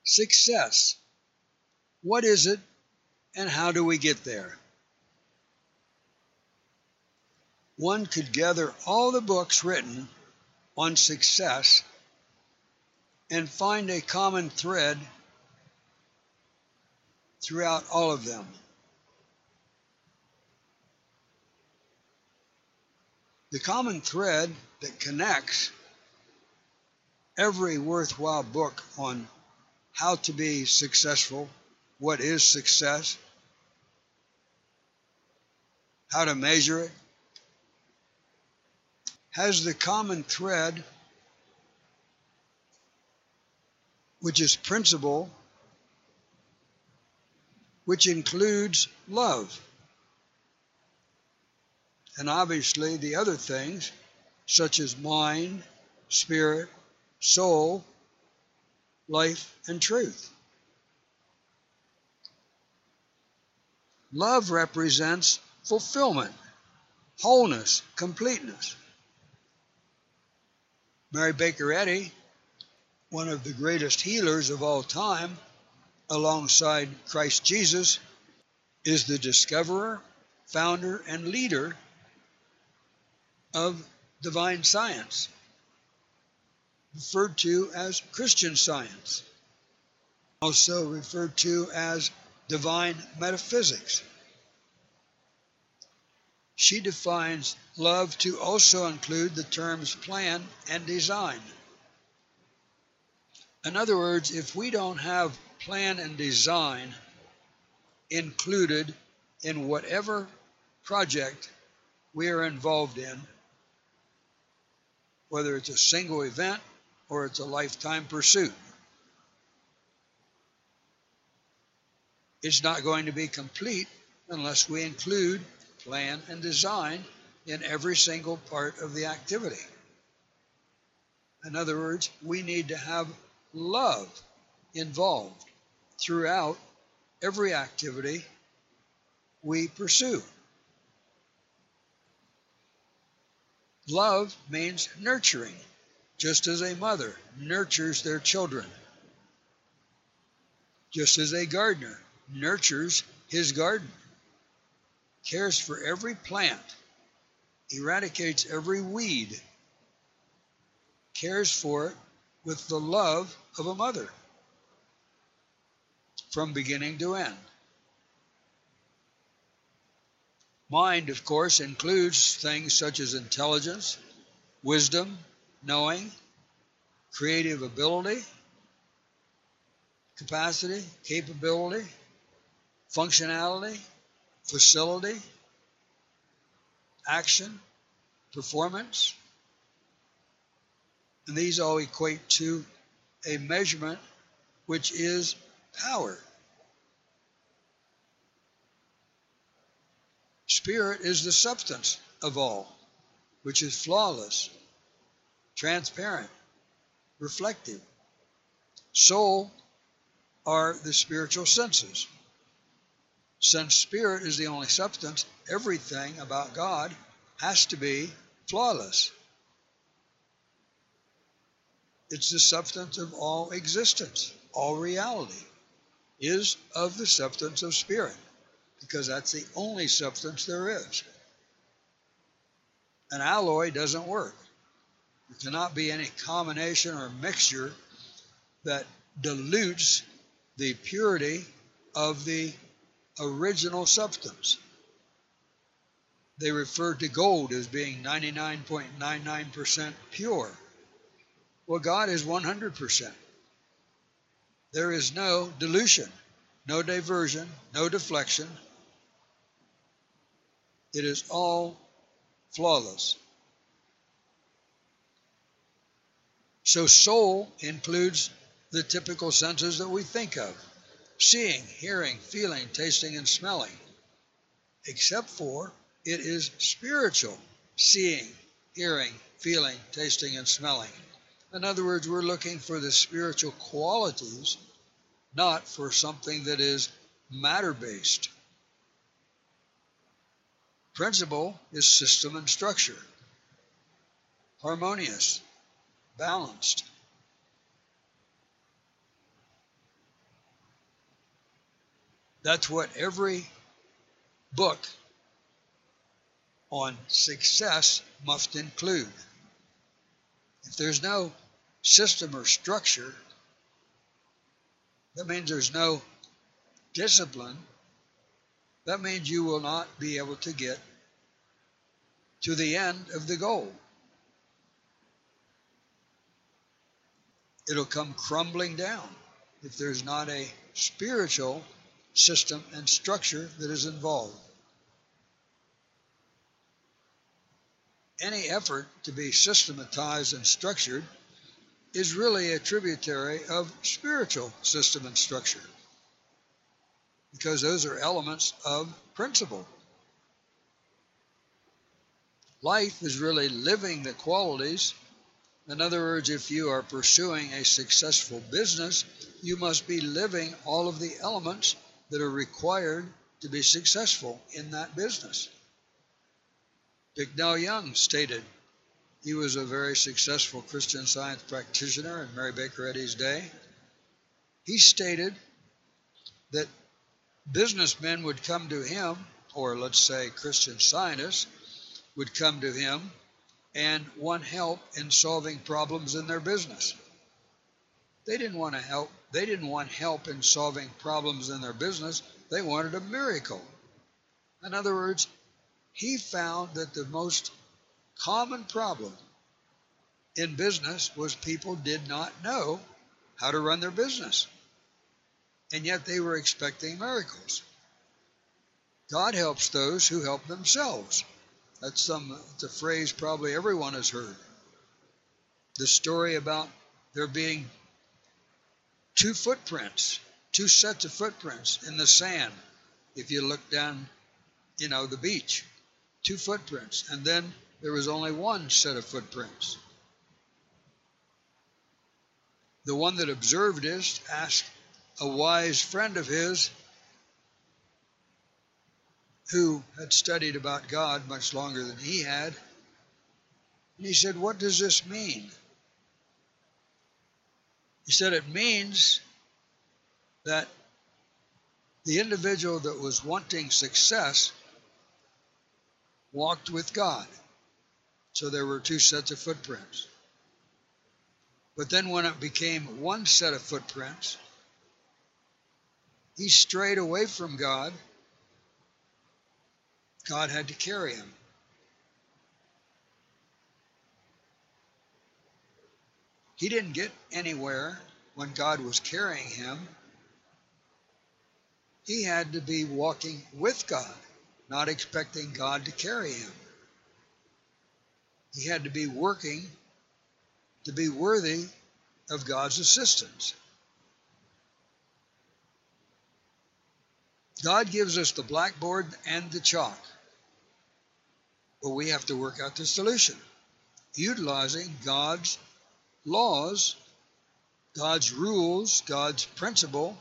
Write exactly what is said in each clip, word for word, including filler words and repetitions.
Success. What is it and how do we get there? One could gather all the books written on success and find a common thread throughout all of them. The common thread that connects every worthwhile book on how to be successful, what is success, how to measure it, has the common thread, which is principle, which includes love. And obviously the other things, such as mind, spirit, soul, life, and truth. Love represents fulfillment, wholeness, completeness. Mary Baker Eddy, one of the greatest healers of all time, alongside Christ Jesus, is the discoverer, founder, and leader of divine science, referred to as Christian Science, also referred to as divine metaphysics. She defines love to also include the terms plan and design. In other words, if we don't have plan and design included in whatever project we are involved in, whether it's a single event or it's a lifetime pursuit, it's not going to be complete unless we include plan and design in every single part of the activity. In other words, we need to have love involved throughout every activity we pursue. Love means nurturing, just as a mother nurtures their children, just as a gardener nurtures his garden, cares for every plant, eradicates every weed, cares for it with the love of a mother from beginning to end. Mind, of course, includes things such as intelligence, wisdom, knowing, creative ability, capacity, capability, functionality, facility, action, performance. And these all equate to a measurement which is power. Spirit is the substance of all, which is flawless, transparent, reflective. Soul are the spiritual senses. Since spirit is the only substance, everything about God has to be flawless. It's the substance of all existence. All reality is of the substance of spirit, because that's the only substance there is. An alloy doesn't work. There cannot be any combination or mixture that dilutes the purity of the original substance. They refer to gold as being ninety-nine point nine nine percent pure. Well, God is one hundred percent. There is no dilution, no diversion, no deflection. It is all flawless. So soul includes the typical senses that we think of: seeing, hearing, feeling, tasting, and smelling. Except for it is spiritual: seeing, hearing, feeling, tasting, and smelling. In other words, we're looking for the spiritual qualities, not for something that is matter-based. Principle is system and structure, harmonious, balanced. That's what every book on success must include. If there's no system or structure, that means there's no discipline. That means you will not be able to get to the end of the goal. It'll come crumbling down if there's not a spiritual system and structure that is involved. Any effort to be systematized and structured is really a tributary of spiritual system and structure, because those are elements of principle. Life is really living the qualities. In other words, if you are pursuing a successful business, you must be living all of the elements that are required to be successful in that business. Bicknell Young stated, he was a very successful Christian Science practitioner in Mary Baker Eddy's day. He stated that businessmen would come to him, or let's say Christian Scientists would come to him and want help in solving problems in their business. They didn't want to help. They didn't want help in solving problems in their business. They wanted a miracle. In other words, he found that the most common problem in business was people did not know how to run their business, and yet they were expecting miracles. God helps those who help themselves. That's some it's a phrase probably everyone has heard. The story about there being two footprints, two sets of footprints in the sand. If you look down, you know, the beach, two footprints, and then there was only one set of footprints. The one that observed this asked a wise friend of his who had studied about God much longer than he had. And he said, "What does this mean?" He said, "It means that the individual that was wanting success walked with God." So there were two sets of footprints. But then when it became one set of footprints, he strayed away from God. God had to carry him. He didn't get anywhere when God was carrying him. He had to be walking with God, not expecting God to carry him. He had to be working to be worthy of God's assistance. God gives us the blackboard and the chalk, but we have to work out the solution, utilizing God's laws, God's rules, God's principle.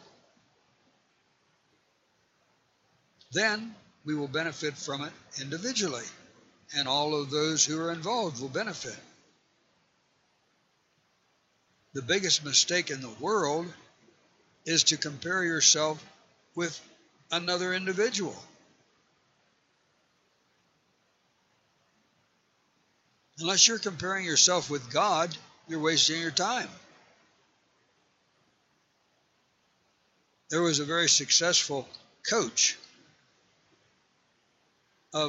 Then we will benefit from it individually, and all of those who are involved will benefit. The biggest mistake in the world is to compare yourself with another individual. Unless you're comparing yourself with God, you're wasting your time. There was a very successful coach of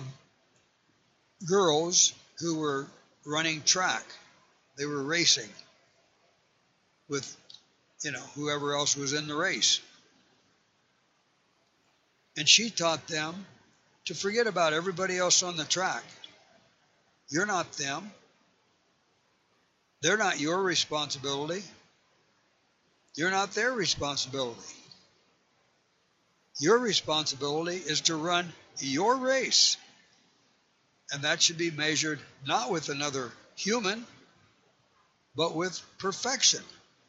girls who were running track. They were racing with, you know, whoever else was in the race. And she taught them to forget about everybody else on the track. You're not them. They're not your responsibility. You're not their responsibility. Your responsibility is to run your race. And that should be measured not with another human, but with perfection.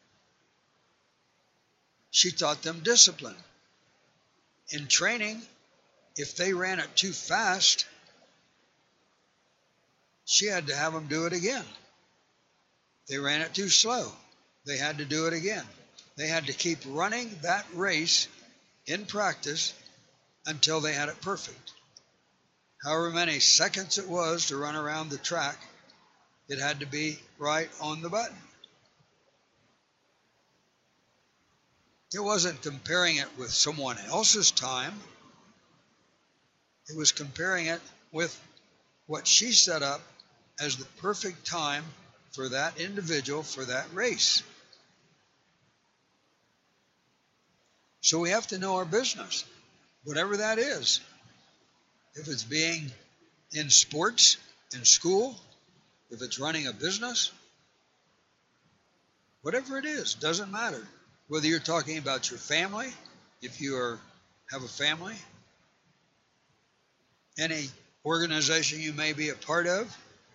She taught them discipline. In training, if they ran it too fast, she had to have them do it again. If they ran it too slow, they had to do it again. They had to keep running that race in practice until they had it perfect. However many seconds it was to run around the track, it had to be right on the button. It wasn't comparing it with someone else's time. It was comparing it with what she set up as the perfect time for that individual, for that race. So we have to know our business, whatever that is. If it's being in sports, in school, if it's running a business, whatever it is, doesn't matter. Whether you're talking about your family, if you are, have a family, any organization you may be a part of,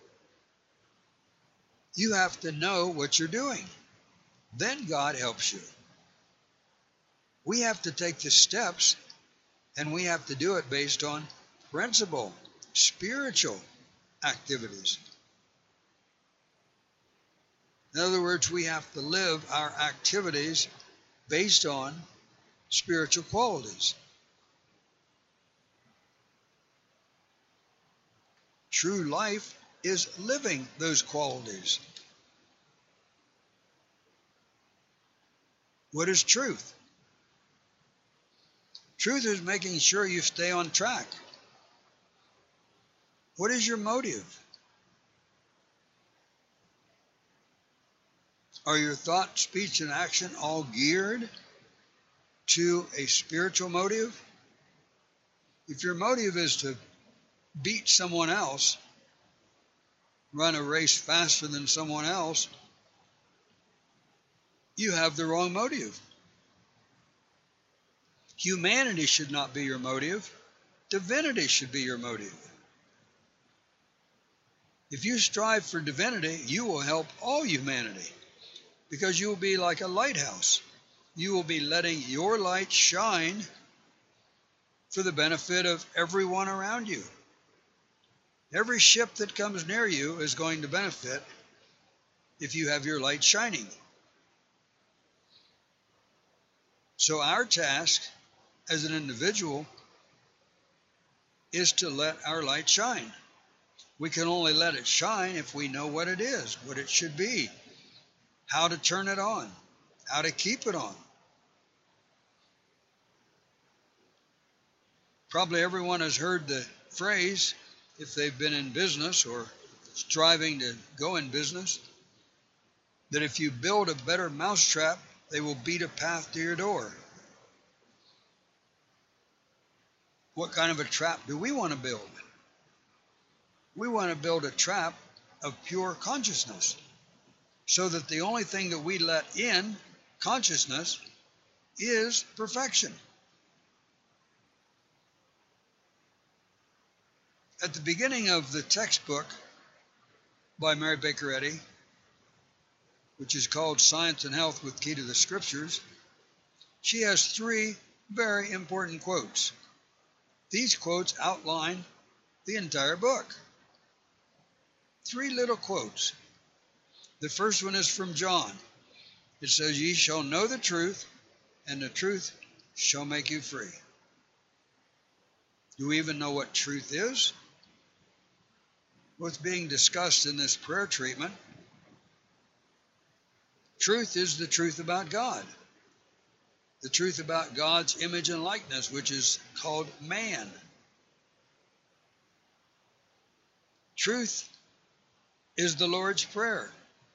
you have to know what you're doing. Then God helps you. We have to take the steps, and we have to do it based on principle, spiritual activities. In other words, we have to live our activities based on spiritual qualities. True life is living those qualities. What is truth? Truth is making sure you stay on track. What is your motive? Are your thought, speech, and action all geared to a spiritual motive? If your motive is to beat someone else, run a race faster than someone else, you have the wrong motive. Humanity should not be your motive. Divinity should be your motive. If you strive for divinity, you will help all humanity, because you will be like a lighthouse. You will be letting your light shine for the benefit of everyone around you. Every ship that comes near you is going to benefit if you have your light shining. So our task as an individual is to let our light shine. We can only let it shine if we know what it is, what it should be, how to turn it on, how to keep it on. Probably everyone has heard the phrase, if they've been in business or striving to go in business, that if you build a better mousetrap, they will beat a path to your door. What kind of a trap do we want to build? We want to build a trap of pure consciousness, so that the only thing that we let in consciousness is perfection. At the beginning of the textbook by Mary Baker Eddy, which is called Science and Health with Key to the Scriptures, she has three very important quotes. These quotes outline the entire book. Three little quotes. The first one is from John. It says, "Ye shall know the truth, and the truth shall make you free." Do we even know what truth is? What's being discussed in this prayer treatment? Truth is the truth about God. The truth about God's image and likeness, which is called man. Truth is the Lord's Prayer.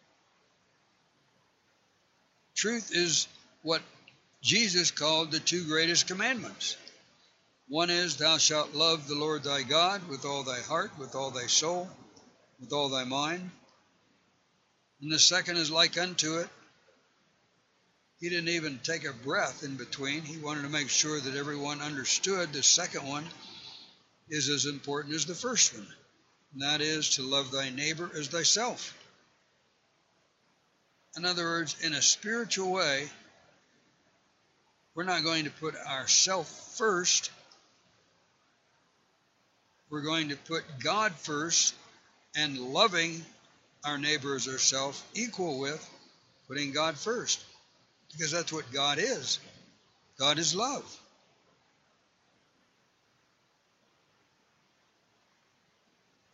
Truth is what Jesus called the two greatest commandments. One is, thou shalt love the Lord thy God with all thy heart, with all thy soul, with all thy mind. And the second is like unto it. He didn't even take a breath in between. He wanted to make sure that everyone understood the second one is as important as the first one. And that is to love thy neighbor as thyself. In other words, in a spiritual way, we're not going to put ourselves first. We're going to put God first, and loving our neighbor as ourselves equal with putting God first. Because that's what God is. God is love.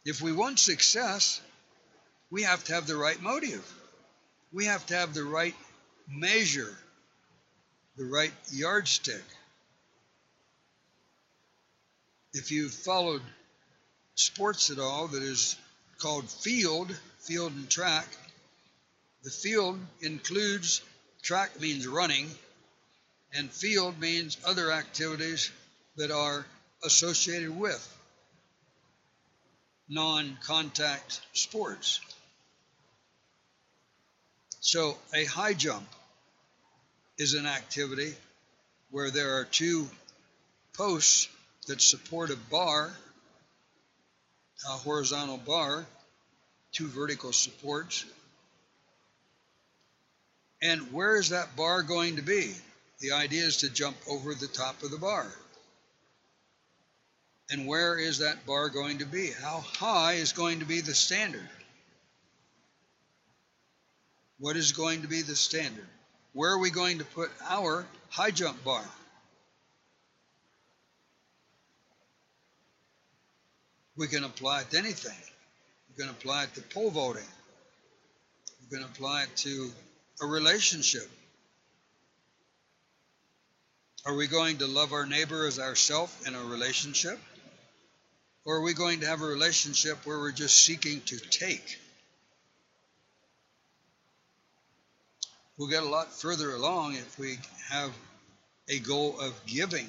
If we want success, we have to have the right motive. We have to have the right measure, the right yardstick. If you've followed sports at all that is called field, field and track, the field includes, track means running, and field means other activities that are associated with non-contact sports. So a high jump is an activity where there are two posts that support a bar, a horizontal bar, two vertical supports. And where is that bar going to be? The idea is to jump over the top of the bar. And where is that bar going to be? How high is going to be the standard? What is going to be the standard? Where are we going to put our high jump bar? We can apply it to anything. We can apply it to pole vaulting. We can apply it to a relationship. Are we going to love our neighbor as ourselves in a relationship? Or are we going to have a relationship where we're just seeking to take? We'll get a lot further along if we have a goal of giving.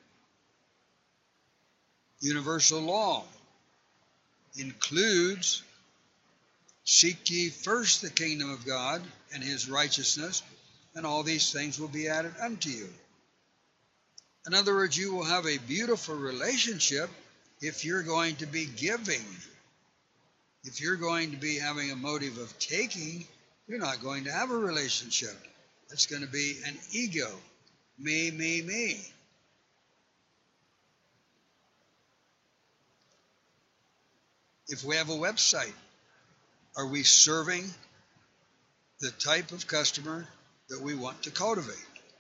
Universal law includes, seek ye first the kingdom of God and his righteousness, and all these things will be added unto you. In other words, you will have a beautiful relationship if you're going to be giving. If you're going to be having a motive of taking, you're not going to have a relationship. It's going to be an ego. Me, me, me. If we have a website, are we serving the type of customer that we want to cultivate?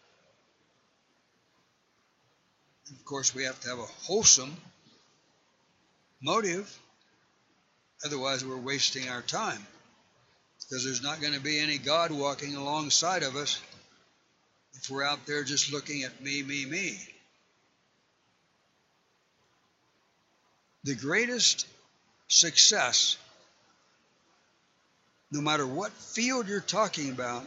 And of course, we have to have a wholesome motive. Otherwise, we're wasting our time, because there's not going to be any God walking alongside of us if we're out there just looking at me, me, me. The greatest success, no matter what field you're talking about,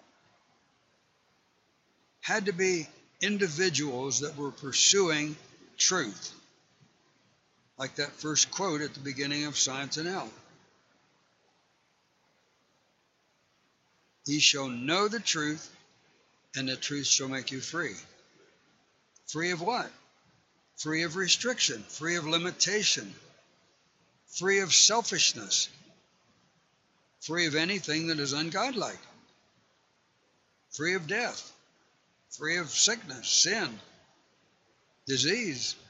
had to be individuals that were pursuing truth. Like that first quote at the beginning of Science and Health. Ye shall know the truth, and the truth shall make you free. Free of what? Free of restriction, free of limitation, free of selfishness, free of anything that is ungodlike, free of death, free of sickness, sin, disease.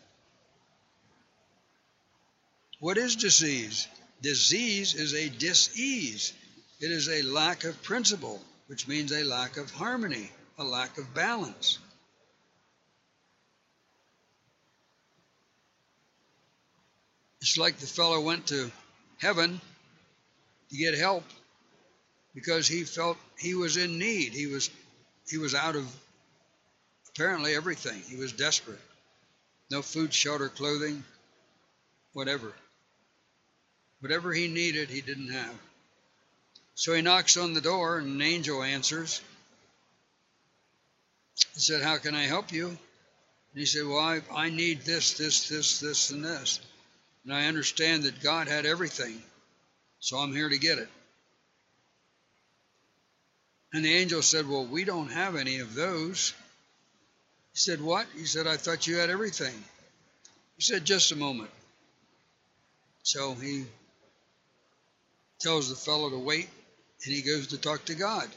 What is disease? Disease is a dis-ease. It is a lack of principle, which means a lack of harmony, a lack of balance. It's like the fellow went to heaven to get help because he felt he was in need. He was, he was out of apparently everything. He was desperate. No food, shelter, clothing, whatever. Whatever he needed, he didn't have. So he knocks on the door, and an angel answers. He said, how can I help you? And he said, well, I, I need this, this, this, this, and this. And I understand that God had everything, so I'm here to get it. And the angel said, well, we don't have any of those. He said, what? He said, I thought you had everything. He said, just a moment. So he tells the fellow to wait, and he goes to talk to God.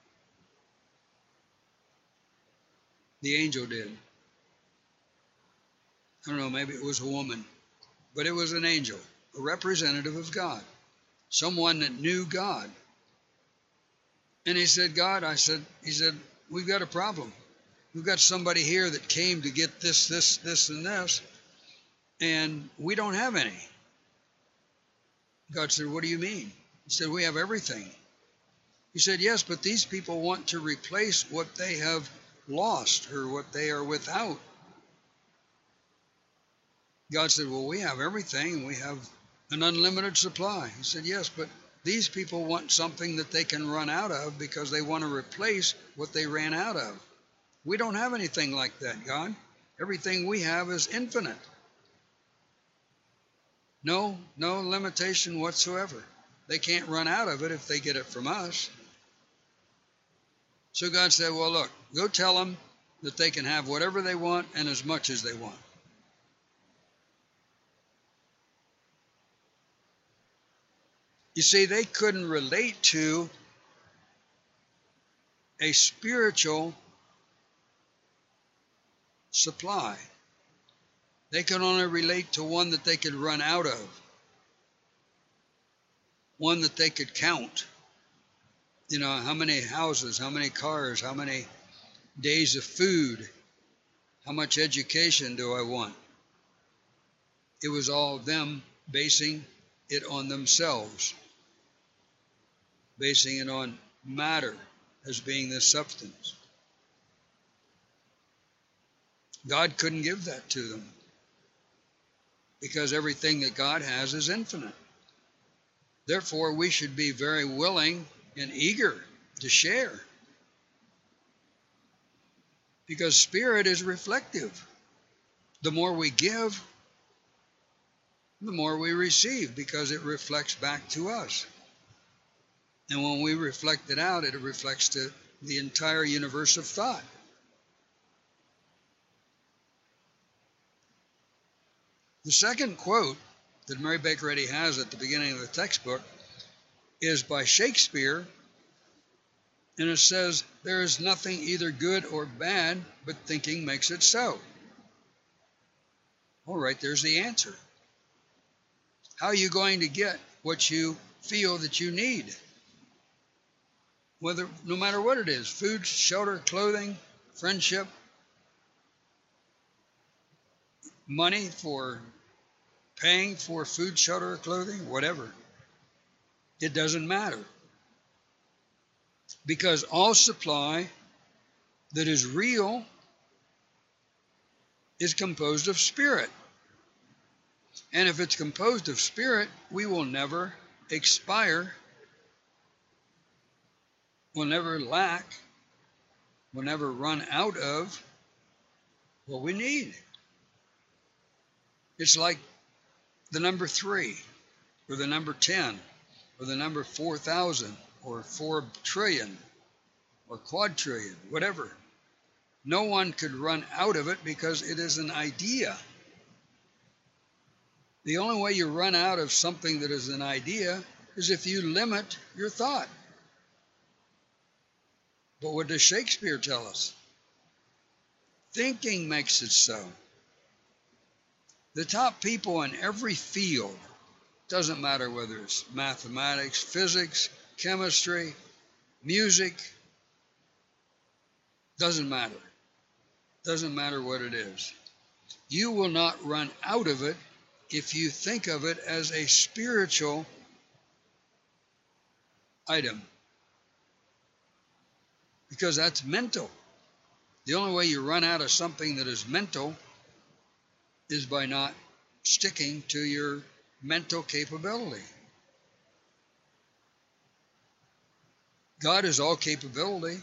The angel did. I don't know, maybe it was a woman, but it was an angel, a representative of God, someone that knew God. And he said, God, I said, he said, we've got a problem. We've got somebody here that came to get this, this, this, and this, and we don't have any. God said, what do you mean? He said, we have everything. He said, yes, but these people want to replace what they have lost or what they are without. God said, well, we have everything. We have an unlimited supply. He said, yes, but these people want something that they can run out of because they want to replace what they ran out of. We don't have anything like that, God. Everything we have is infinite. No, no limitation whatsoever. They can't run out of it if they get it from us. So God said, well, look, go tell them that they can have whatever they want and as much as they want. You see, they couldn't relate to a spiritual supply. They could only relate to one that they could run out of, one that they could count. You know, how many houses, how many cars, how many days of food, how much education do I want? It was all them basing it on themselves, basing it on matter as being the substance. God couldn't give that to them because everything that God has is infinite. Therefore, we should be very willing and eager to share, because spirit is reflective. The more we give, the more we receive, because it reflects back to us. And when we reflect it out, it reflects to the entire universe of thought. The second quote that Mary Baker Eddy has at the beginning of the textbook is by Shakespeare, and it says, there is nothing either good or bad, but thinking makes it so. All right, there's the answer. How are you going to get what you feel that you need? Whether, no matter what it is, food, shelter, clothing, friendship, money for paying for food, shelter, or clothing, whatever. It doesn't matter. Because all supply that is real is composed of spirit. And if it's composed of spirit, we will never expire, we'll never lack, we'll never run out of what we need. It's like the number three, or the number ten, or the number four thousand, or four trillion, or quadrillion, whatever. No one could run out of it because it is an idea. The only way you run out of something that is an idea is if you limit your thought. But what does Shakespeare tell us? Thinking makes it so. The top people in every field, doesn't matter whether it's mathematics, physics, chemistry, music, doesn't matter. Doesn't matter what it is. You will not run out of it if you think of it as a spiritual item, because that's mental. The only way you run out of something that is mental is by not sticking to your mental capability. God is all capability,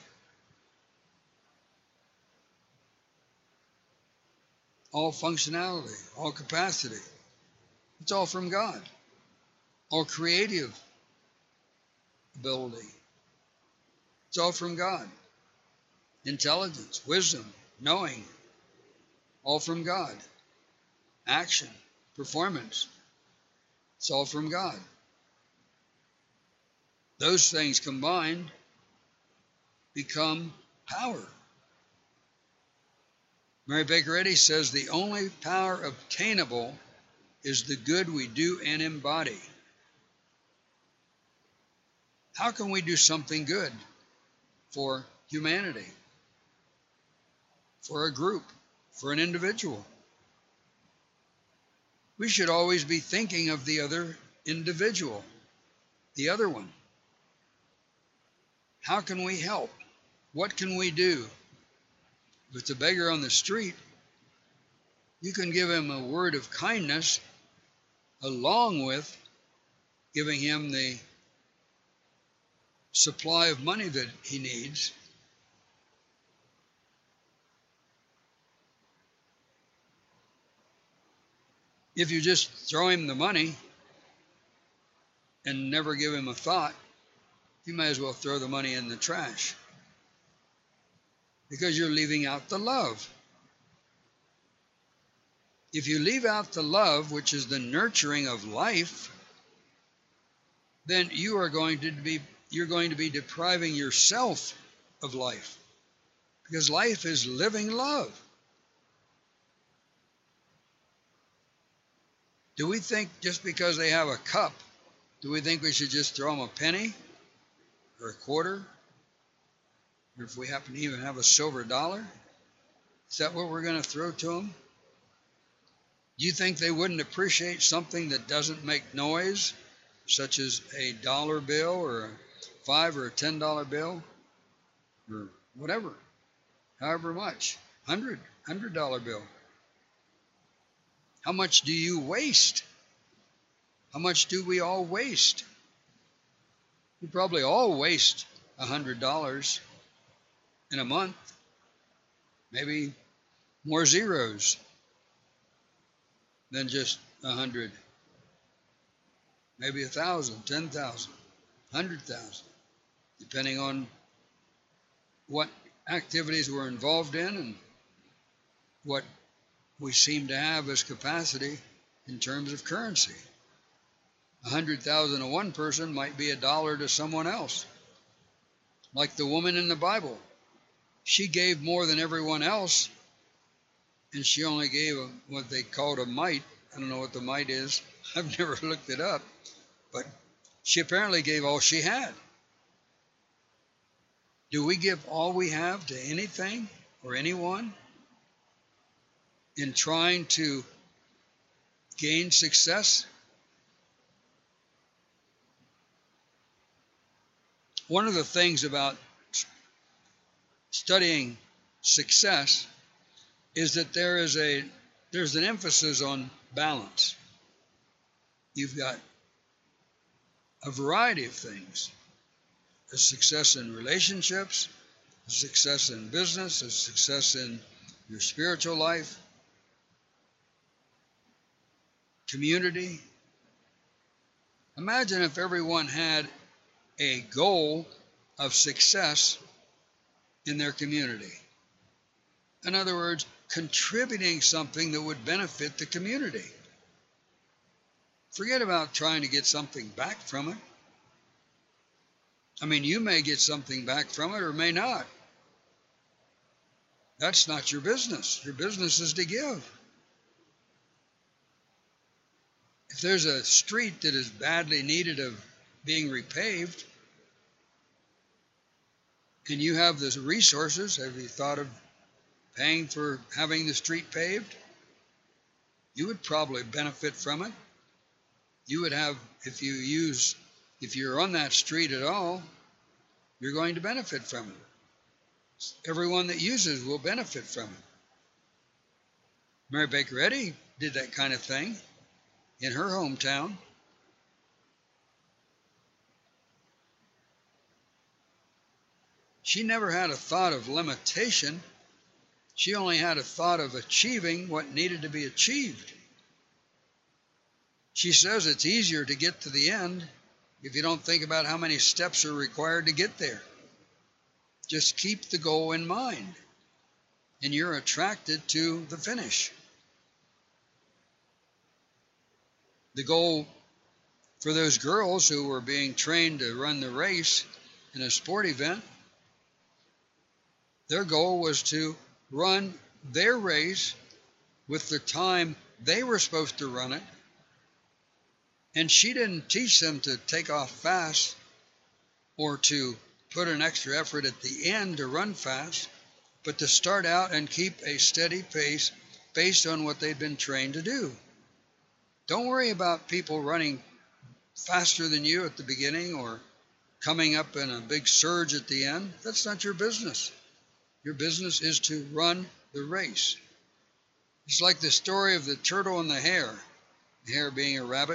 all functionality, all capacity. It's all from God. All creative ability. It's all from God. Intelligence, wisdom, knowing, all from God. Action, performance, it's all from God. Those things combined become power. Mary Baker Eddy says the only power obtainable is the good we do and embody. How can we do something good for humanity, for a group, for an individual? We should always be thinking of the other individual, the other one. How can we help? What can we do? If it's a beggar on the street, you can give him a word of kindness along with giving him the supply of money that he needs. If you just throw him the money and never give him a thought, you may as well throw the money in the trash, because you're leaving out the love. If you leave out the love, which is the nurturing of life, then you are going to be you're going to be depriving yourself of life, because life is living love. Do we think just because they have a cup, do we think we should just throw them a penny or a quarter? Or if we happen to even have a silver dollar, is that what we're going to throw to them? Do you think they wouldn't appreciate something that doesn't make noise, such as a dollar bill or a five or a ten dollar bill or whatever, however much, hundred, hundred dollar bill? How much do you waste? How much do we all waste? We probably all waste a hundred dollars in a month, maybe more zeros than just a hundred, maybe a thousand, ten thousand, hundred thousand, depending on what activities we're involved in and what we seem to have as capacity in terms of currency. A hundred thousand to one person might be a dollar to someone else. Like the woman in the Bible. She gave more than everyone else, and she only gave a, what they called a mite. I don't know what the mite is. I've never looked it up. But she apparently gave all she had. Do we give all we have to anything or anyone in trying to gain success? One of the things about studying success is that there is a there's an emphasis on balance. You've got a variety of things: a success in relationships, a success in business, a success in your spiritual life, community. Imagine if everyone had a goal of success in their community. In other words, contributing something that would benefit the community. Forget about trying to get something back from it. I mean, you may get something back from it or may not. That's not your business. Your business is to give. If there's a street that is badly needed of being repaved, and you have the resources, have you thought of paying for having the street paved? You would probably benefit from it. You would have, if you use, if you're on that street at all, you're going to benefit from it. Everyone that uses will benefit from it. Mary Baker Eddy did that kind of thing in her hometown. She never had a thought of limitation. She only had a thought of achieving what needed to be achieved. She says it's easier to get to the end if you don't think about how many steps are required to get there. Just keep the goal in mind, and you're attracted to the finish. The goal for those girls who were being trained to run the race in a sport event, their goal was to run their race with the time they were supposed to run it. And she didn't teach them to take off fast or to put an extra effort at the end to run fast, but to start out and keep a steady pace based on what they'd been trained to do. Don't worry about people running faster than you at the beginning or coming up in a big surge at the end. That's not your business. Your business is to run the race. It's like the story of the turtle and the hare, the hare being a rabbit.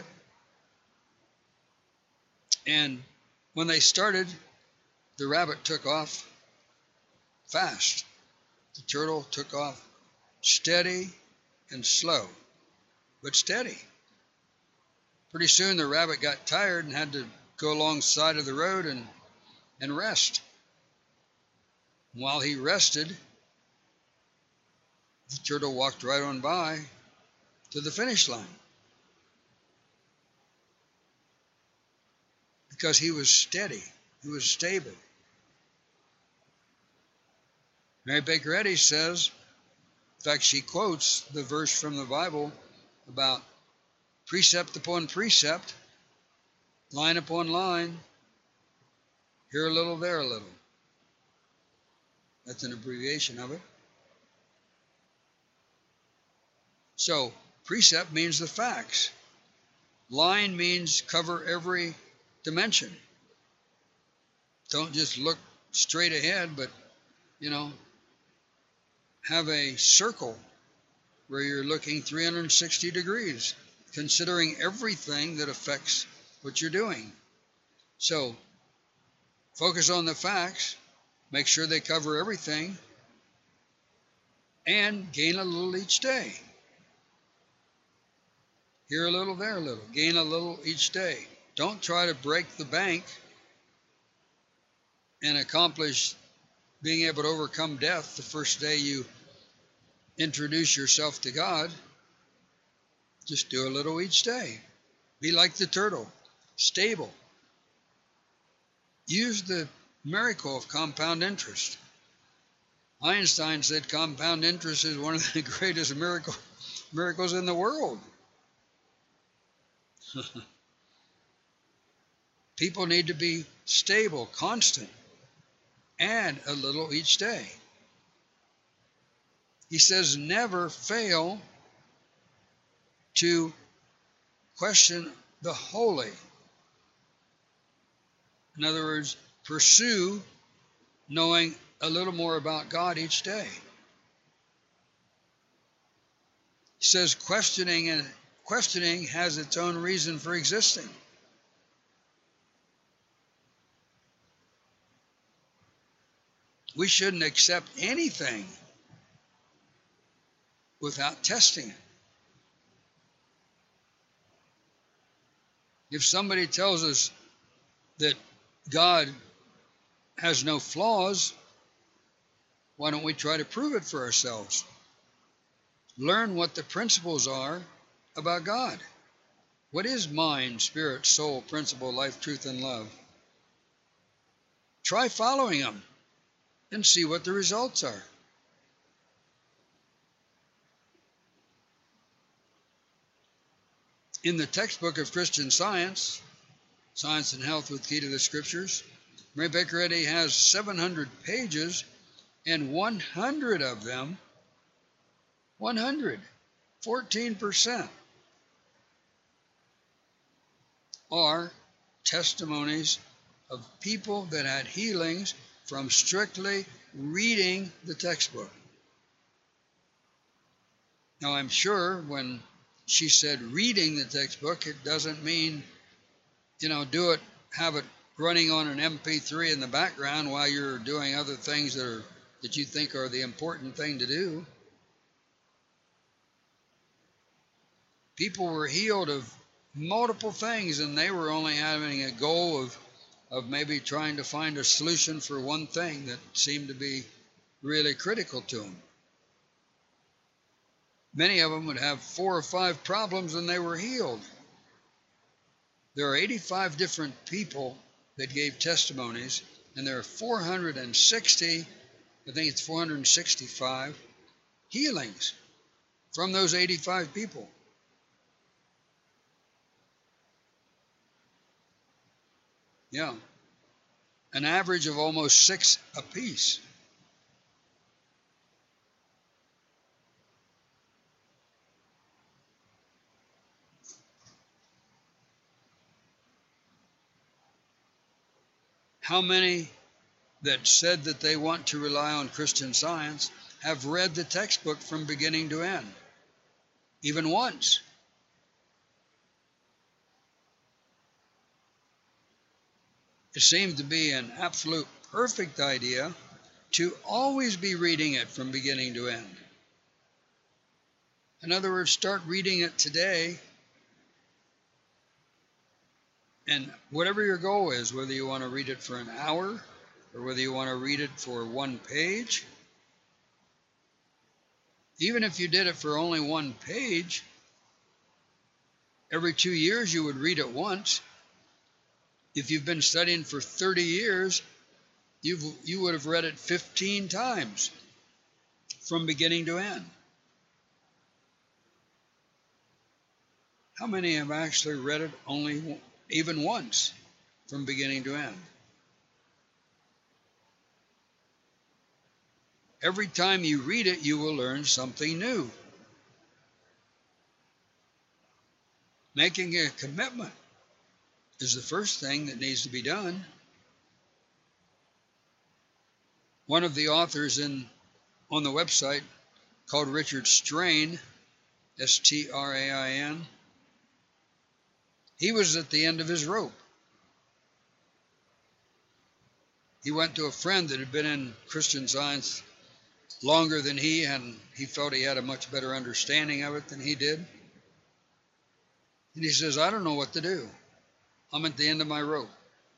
And when they started, the rabbit took off fast. The turtle took off steady and slow, but steady. Pretty soon the rabbit got tired and had to go alongside of the road and, and rest. While he rested, the turtle walked right on by to the finish line because he was steady, he was stable. Mary Baker Eddy says, in fact, she quotes the verse from the Bible about precept upon precept, line upon line, here a little, there a little. That's an abbreviation of it. So, precept means the facts. Line means cover every dimension. Don't just look straight ahead, but, you know, have a circle where you're looking three hundred sixty degrees, considering everything that affects what you're doing. So, focus on the facts, make sure they cover everything, and gain a little each day. Here a little, there a little. Gain a little each day. Don't try to break the bank and accomplish being able to overcome death the first day you introduce yourself to God. Just do a little each day. Be like the turtle, stable. Use the miracle of compound interest. Einstein said compound interest is one of the greatest miracle, miracles in the world. People need to be stable, constant, and a little each day. He says never fail to question the holy. In other words, pursue knowing a little more about God each day. He says questioning and questioning has its own reason for existing. We shouldn't accept anything without testing it. If somebody tells us that God has no flaws, why don't we try to prove it for ourselves? Learn what the principles are about God. What is mind, spirit, soul, principle, life, truth, and love? Try following them and see what the results are. In the textbook of Christian Science, Science and Health with Key to the Scriptures, Mary Baker Eddy has seven hundred pages, and one hundred of them, one hundred, fourteen percent, are testimonies of people that had healings from strictly reading the textbook. Now, I'm sure when she said reading the textbook, it doesn't mean, you know, do it, have it running on an M P three in the background while you're doing other things that are that you think are the important thing to do. People were healed of multiple things, and they were only having a goal of, of maybe trying to find a solution for one thing that seemed to be really critical to them. Many of them would have four or five problems and they were healed. There are eighty-five different people that gave testimonies, and there are four hundred sixty, I think it's four hundred sixty-five, healings from those eighty-five people. Yeah, an average of almost six apiece. How many that said that they want to rely on Christian Science have read the textbook from beginning to end, even once? It seemed to be an absolute perfect idea to always be reading it from beginning to end. In other words, start reading it today, and whatever your goal is, whether you want to read it for an hour or whether you want to read it for one page, even if you did it for only one page, every two years you would read it once. If you've been studying for thirty years, you've, you would have read it fifteen times from beginning to end. How many have actually read it only even once from beginning to end? Every time you read it, you will learn something new. Making a commitment is the first thing that needs to be done. One of the authors in on the website, called Richard Strain, S T R A I N, he was at the end of his rope. He went to a friend that had been in Christian Science longer than he, and he felt he had a much better understanding of it than he did. And he says, I don't know what to do. I'm at the end of my rope.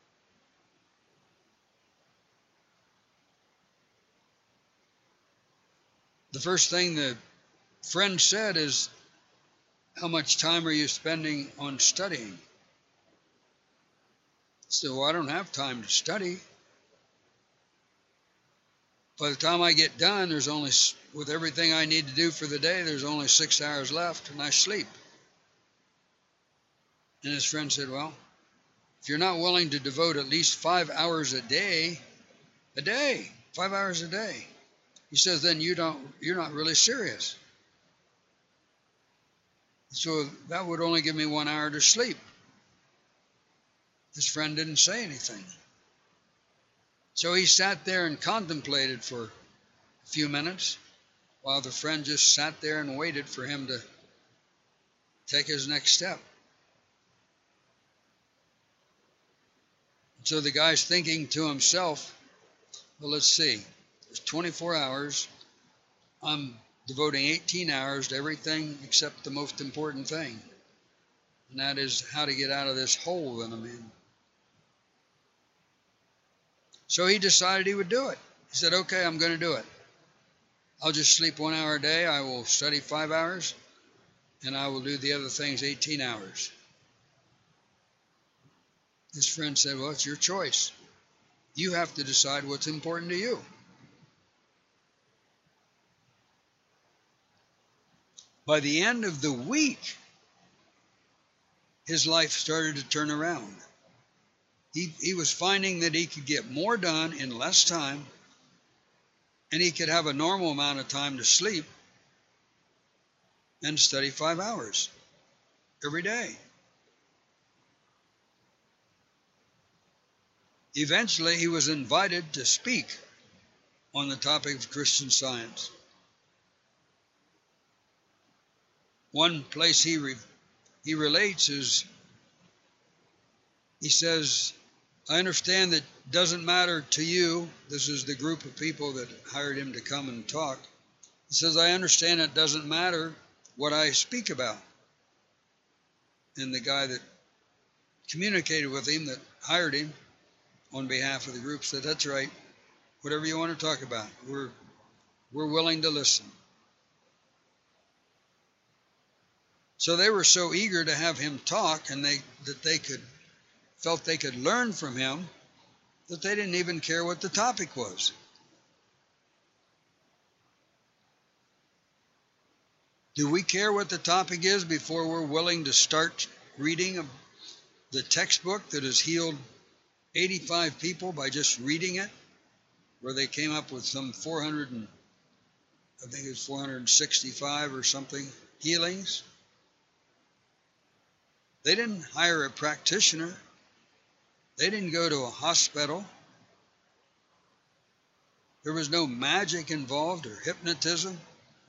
The first thing the friend said is, how much time are you spending on studying? So, well, I don't have time to study. By the time I get done, there's only, with everything I need to do for the day, there's only six hours left, and I sleep. And his friend said, well, if you're not willing to devote at least five hours a day, a day, five hours a day, he says, then you don't, you're not really serious. So that would only give me one hour to sleep. His friend didn't say anything. So he sat there and contemplated for a few minutes while the friend just sat there and waited for him to take his next step. So the guy's thinking to himself, well, let's see, there's twenty-four hours. I'm devoting eighteen hours to everything except the most important thing, and that is how to get out of this hole that I'm in. So he decided he would do it. He said, okay, I'm going to do it. I'll just sleep one hour a day. I will study five hours, and I will do the other things eighteen hours. His friend said, well, it's your choice. You have to decide what's important to you. By the end of the week, his life started to turn around. He, he was finding that he could get more done in less time, and he could have a normal amount of time to sleep and study five hours every day. Eventually, he was invited to speak on the topic of Christian Science. One place he re, he relates is, he says, I understand that it doesn't matter to you. This is the group of people that hired him to come and talk. He says, I understand it doesn't matter what I speak about. And the guy that communicated with him, that hired him on behalf of the group, said, that's right. Whatever you want to talk about, we're, we're willing to listen. So they were so eager to have him talk, and they that they could felt they could learn from him, that they didn't even care what the topic was. Do we care what the topic is before we're willing to start reading the textbook that has healed eighty-five people by just reading it, where they came up with some four hundred and I think it was four hundred sixty-five or something healings? They didn't hire a practitioner. They didn't go to a hospital. There was no magic involved or hypnotism.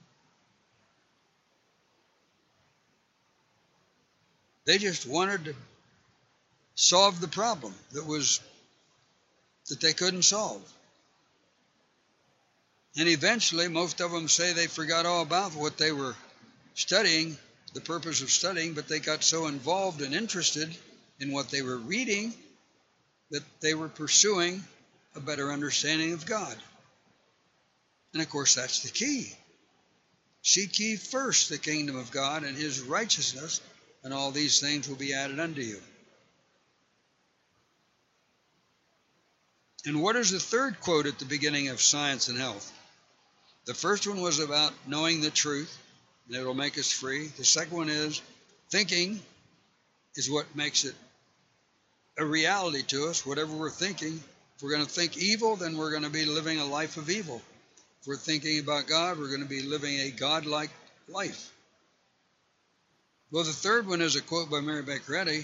They just wanted to solve the problem that was that they couldn't solve. And eventually, most of them say they forgot all about what they were studying, the purpose of studying, but they got so involved and interested in what they were reading that they were pursuing a better understanding of God. And of course, that's the key. Seek ye first the kingdom of God and his righteousness, and all these things will be added unto you. And what is the third quote at the beginning of Science and Health? The first one was about knowing the truth, and it will make us free. The second one is thinking is what makes it a reality to us, whatever we're thinking. If we're going to think evil, then we're going to be living a life of evil. If we're thinking about God, we're going to be living a God-like life. Well, the third one is a quote by Mary Baker Eddy,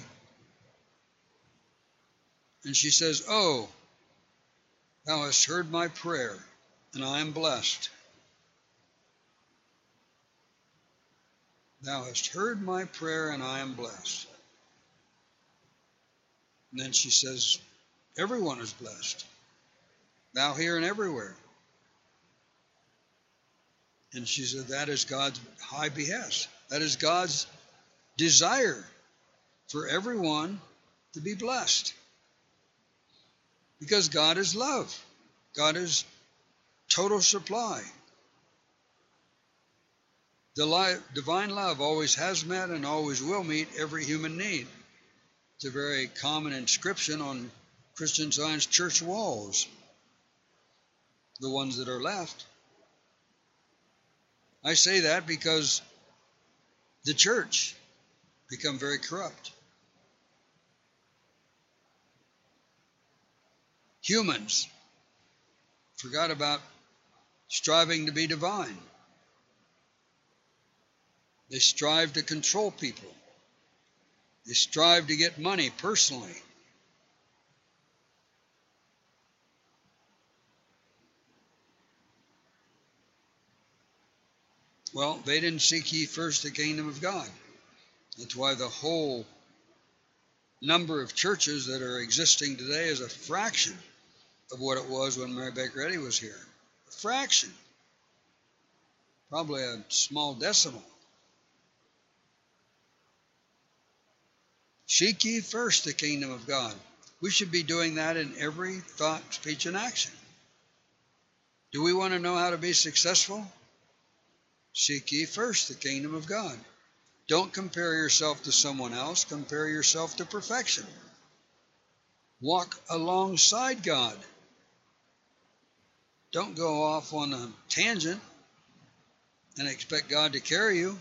and she says, "Oh, thou hast heard my prayer, and I am blessed. Thou hast heard my prayer, and I am blessed." And then she says, everyone is blessed. Thou here and everywhere. And she said, that is God's high behest. That is God's desire for everyone to be blessed. Because God is love. God is total supply. The divine love always has met and always will meet every human need. It's a very common inscription on Christian Science church walls, the ones that are left. I say that because the church become very corrupt. Humans forgot about striving to be divine. They strive to control people. They strive to get money personally. Well, they didn't seek ye first the kingdom of God. That's why the whole number of churches that are existing today is a fraction of what it was when Mary Baker Eddy was here. A fraction. Probably a small decimal. Seek ye first the kingdom of God. We should be doing that in every thought, speech, and action. Do we want to know how to be successful? Seek ye first the kingdom of God. Don't compare yourself to someone else. Compare yourself to perfection. Walk alongside God. Don't go off on a tangent and expect God to carry you.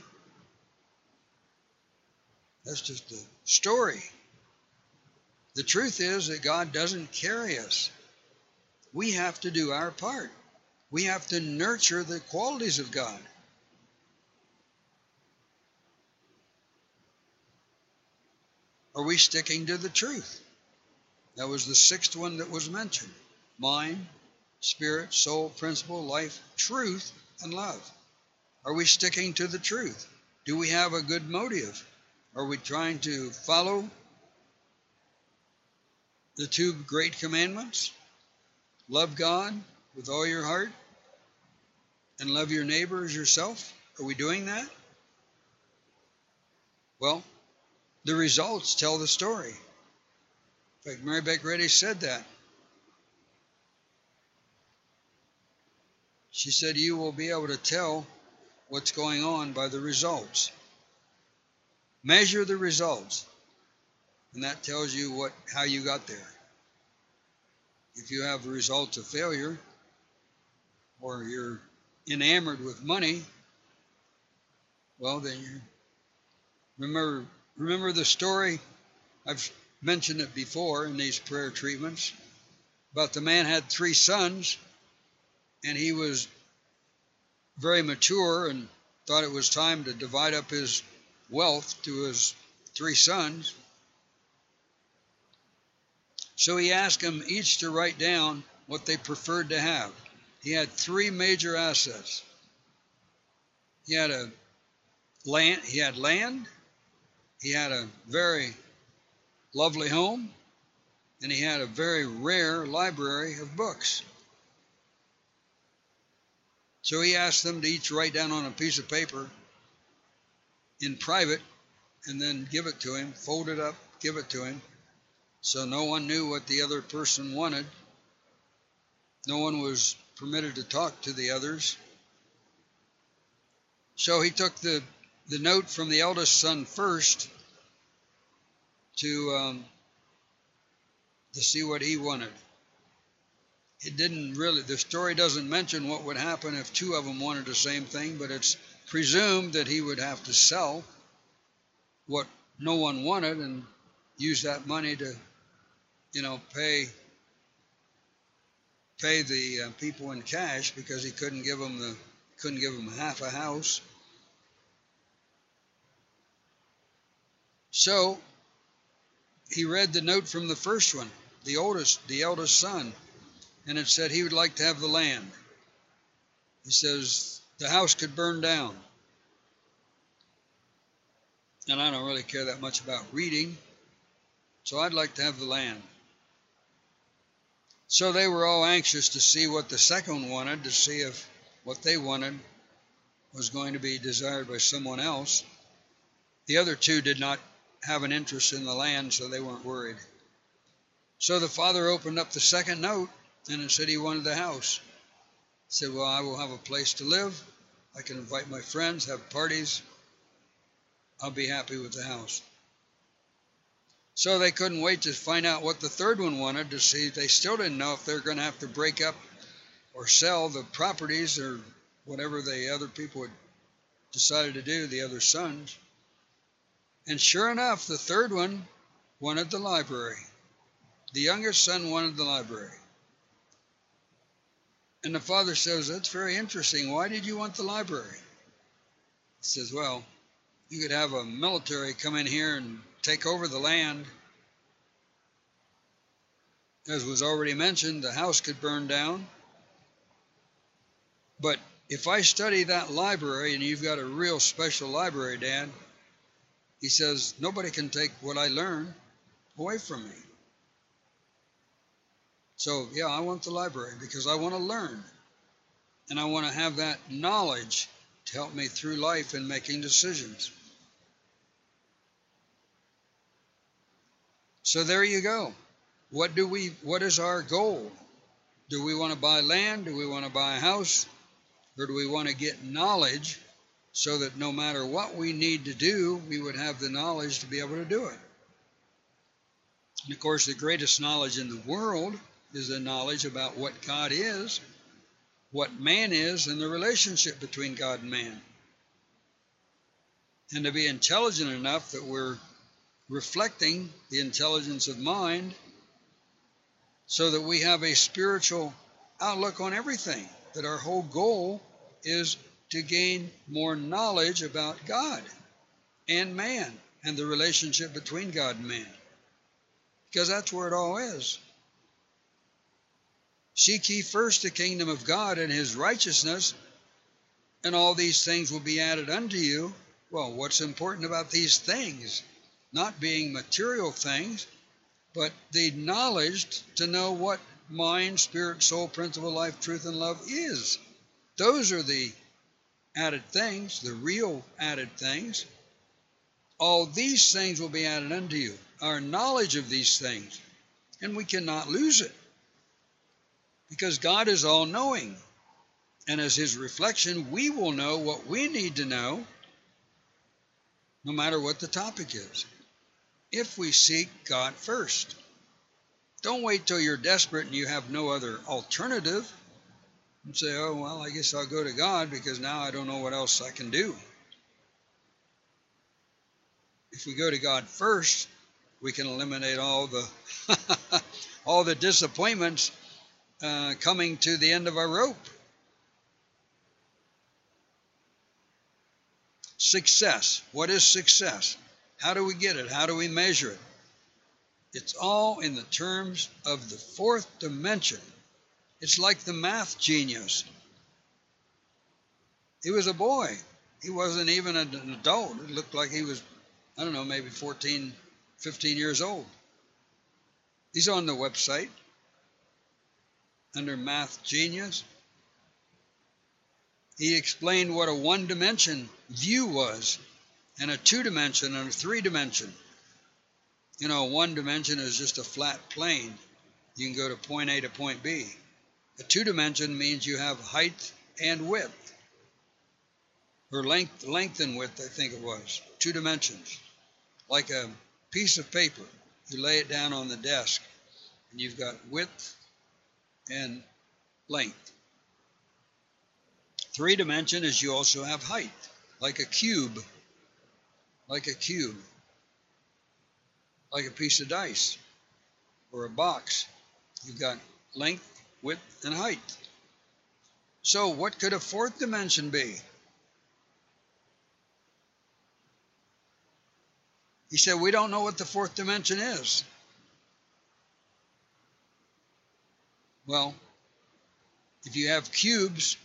That's just a story. The truth is that God doesn't carry us. We have to do our part. We have to nurture the qualities of God. Are we sticking to the truth? That was the sixth one that was mentioned. Mind, spirit, soul, principle, life, truth, and love. Are we sticking to the truth? Do we have a good motive? Are we trying to follow the two great commandments? Love God with all your heart and love your neighbor as yourself. Are we doing that? Well, the results tell the story. In fact, Mary Baker Eddy said that. She said, you will be able to tell what's going on by the results. Measure the results, and that tells you what how you got there. If you have the results of failure, or you're enamored with money, well, then you remember remember the story. I've mentioned it before in these prayer treatments about the man had three sons, and he was very mature and thought it was time to divide up his wealth to his three sons. So he asked them each to write down what they preferred to have. he had three major assets. He had a land, he had land, he had a very lovely home, and he had a very rare library of books. So he asked them to each write down on a piece of paper in private and then give it to him, fold it up, give it to him, so no one knew what the other person wanted. No one was permitted to talk to the others. So he took the, the note from the eldest son first to, um, to see what he wanted. It didn't really, the story doesn't mention what would happen if two of them wanted the same thing, but it's presumed that he would have to sell what no one wanted and use that money to, you know, pay pay the uh, people in cash, because he couldn't give them the couldn't give them half a house. So he read the note from the first one, the oldest, the eldest son, and it said he would like to have the land. He says the house could burn down. And I don't really care that much about reading, so I'd like to have the land. So they were all anxious to see what the second one wanted, to see if what they wanted was going to be desired by someone else. The other two did not have an interest in the land, so they weren't worried. So the father opened up the second note, and it said he wanted the house. He said, well, I will have a place to live. I can invite my friends, have parties. I'll be happy with the house. So they couldn't wait to find out what the third one wanted, to see. They still didn't know if they're going to have to break up or sell the properties or whatever the other people had decided to do, the other sons. And sure enough, the third one wanted the library. The youngest son wanted the library. And the father says, that's very interesting. Why did you want the library? He says, well, you could have a military come in here and take over the land. As was already mentioned, the house could burn down. But if I study that library, and you've got a real special library, Dad, he says, nobody can take what I learn away from me. So, yeah, I want the library because I want to learn. And I want to have that knowledge to help me through life in making decisions. So there you go. What do we, what is our goal? Do we want to buy land? Do we want to buy a house? Or do we want to get knowledge so that no matter what we need to do, we would have the knowledge to be able to do it? And of course, the greatest knowledge in the world is the knowledge about what God is, what man is, and the relationship between God and man. And to be intelligent enough that we're reflecting the intelligence of mind so that we have a spiritual outlook on everything, that our whole goal is to gain more knowledge about God and man and the relationship between God and man, because that's where it all is. Seek ye first the kingdom of God and his righteousness, and all these things will be added unto you. Well, what's important about these things? Not being material things, but the knowledge to know what mind, spirit, soul, principle, life, truth, and love is. Those are the added things, the real added things. All these things will be added unto you. Our knowledge of these things. And we cannot lose it, because God is all-knowing. And as his reflection, we will know what we need to know, no matter what the topic is, if we seek God first. Don't wait till you're desperate and you have no other alternative and say, oh, well, I guess I'll go to God because now I don't know what else I can do. If we go to God first, we can eliminate all the all the disappointments uh, coming to the end of our rope. Success. What is success? How do we get it? How do we measure it? It's all in the terms of the fourth dimension. It's like the math genius. He was a boy. He wasn't even an adult. It looked like he was, I don't know, maybe fourteen, fifteen years old. He's on the website under Math Genius. He explained what a one-dimension view was, and a two-dimension and a three-dimension. You know, one dimension is just a flat plane. You can go to point A to point B. A two-dimension means you have height and width, or length, length and width, I think it was. Two dimensions, like a piece of paper. You lay it down on the desk, and you've got width and length. Three dimension is you also have height, like a cube, like a cube, like a piece of dice or a box. You've got length, width, and height. So what could a fourth dimension be? He said, we don't know what the fourth dimension is. Well, if you have cubes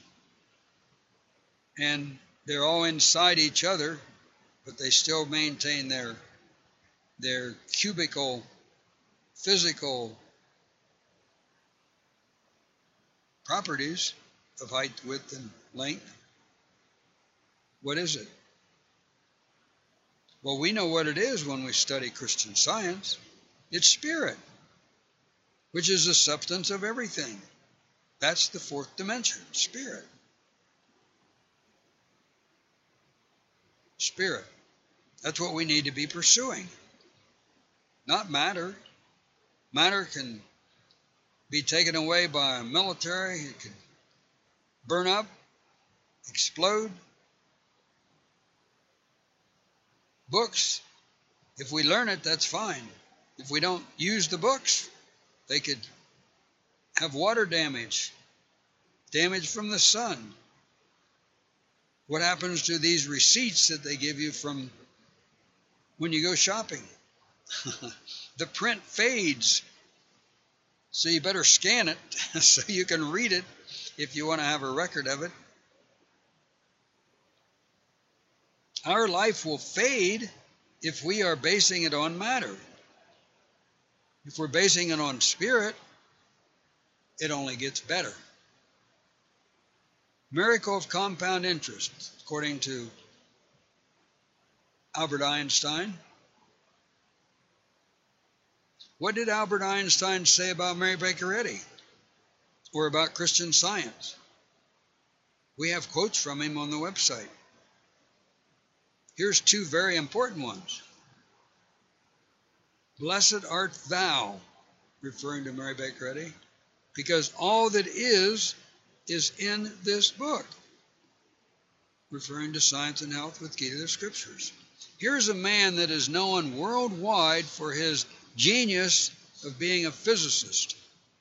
and they're all inside each other, but they still maintain their, their cubical, physical properties of height, width, and length, what is it? Well, we know what it is when we study Christian Science. It's spirit, which is the substance of everything. That's the fourth dimension, spirit. Spirit. That's what we need to be pursuing. Not matter. Matter can be taken away by a military. It can burn up, explode. Books, if we learn it, that's fine. If we don't use the books, they could have water damage, damage from the sun. What happens to these receipts that they give you from when you go shopping? The print fades, so you better scan it so you can read it if you want to have a record of it. Our life will fade if we are basing it on matter. If we're basing it on spirit, it only gets better. Miracle of compound interest, according to Albert Einstein. What did Albert Einstein say about Mary Baker Eddy or about Christian Science? We have quotes from him on the website. Here's two very important ones. Blessed art thou, referring to Mary Baker Eddy, because all that is, is in this book, referring to Science and Health with Key to the Scriptures. Here's a man that is known worldwide for his genius of being a physicist.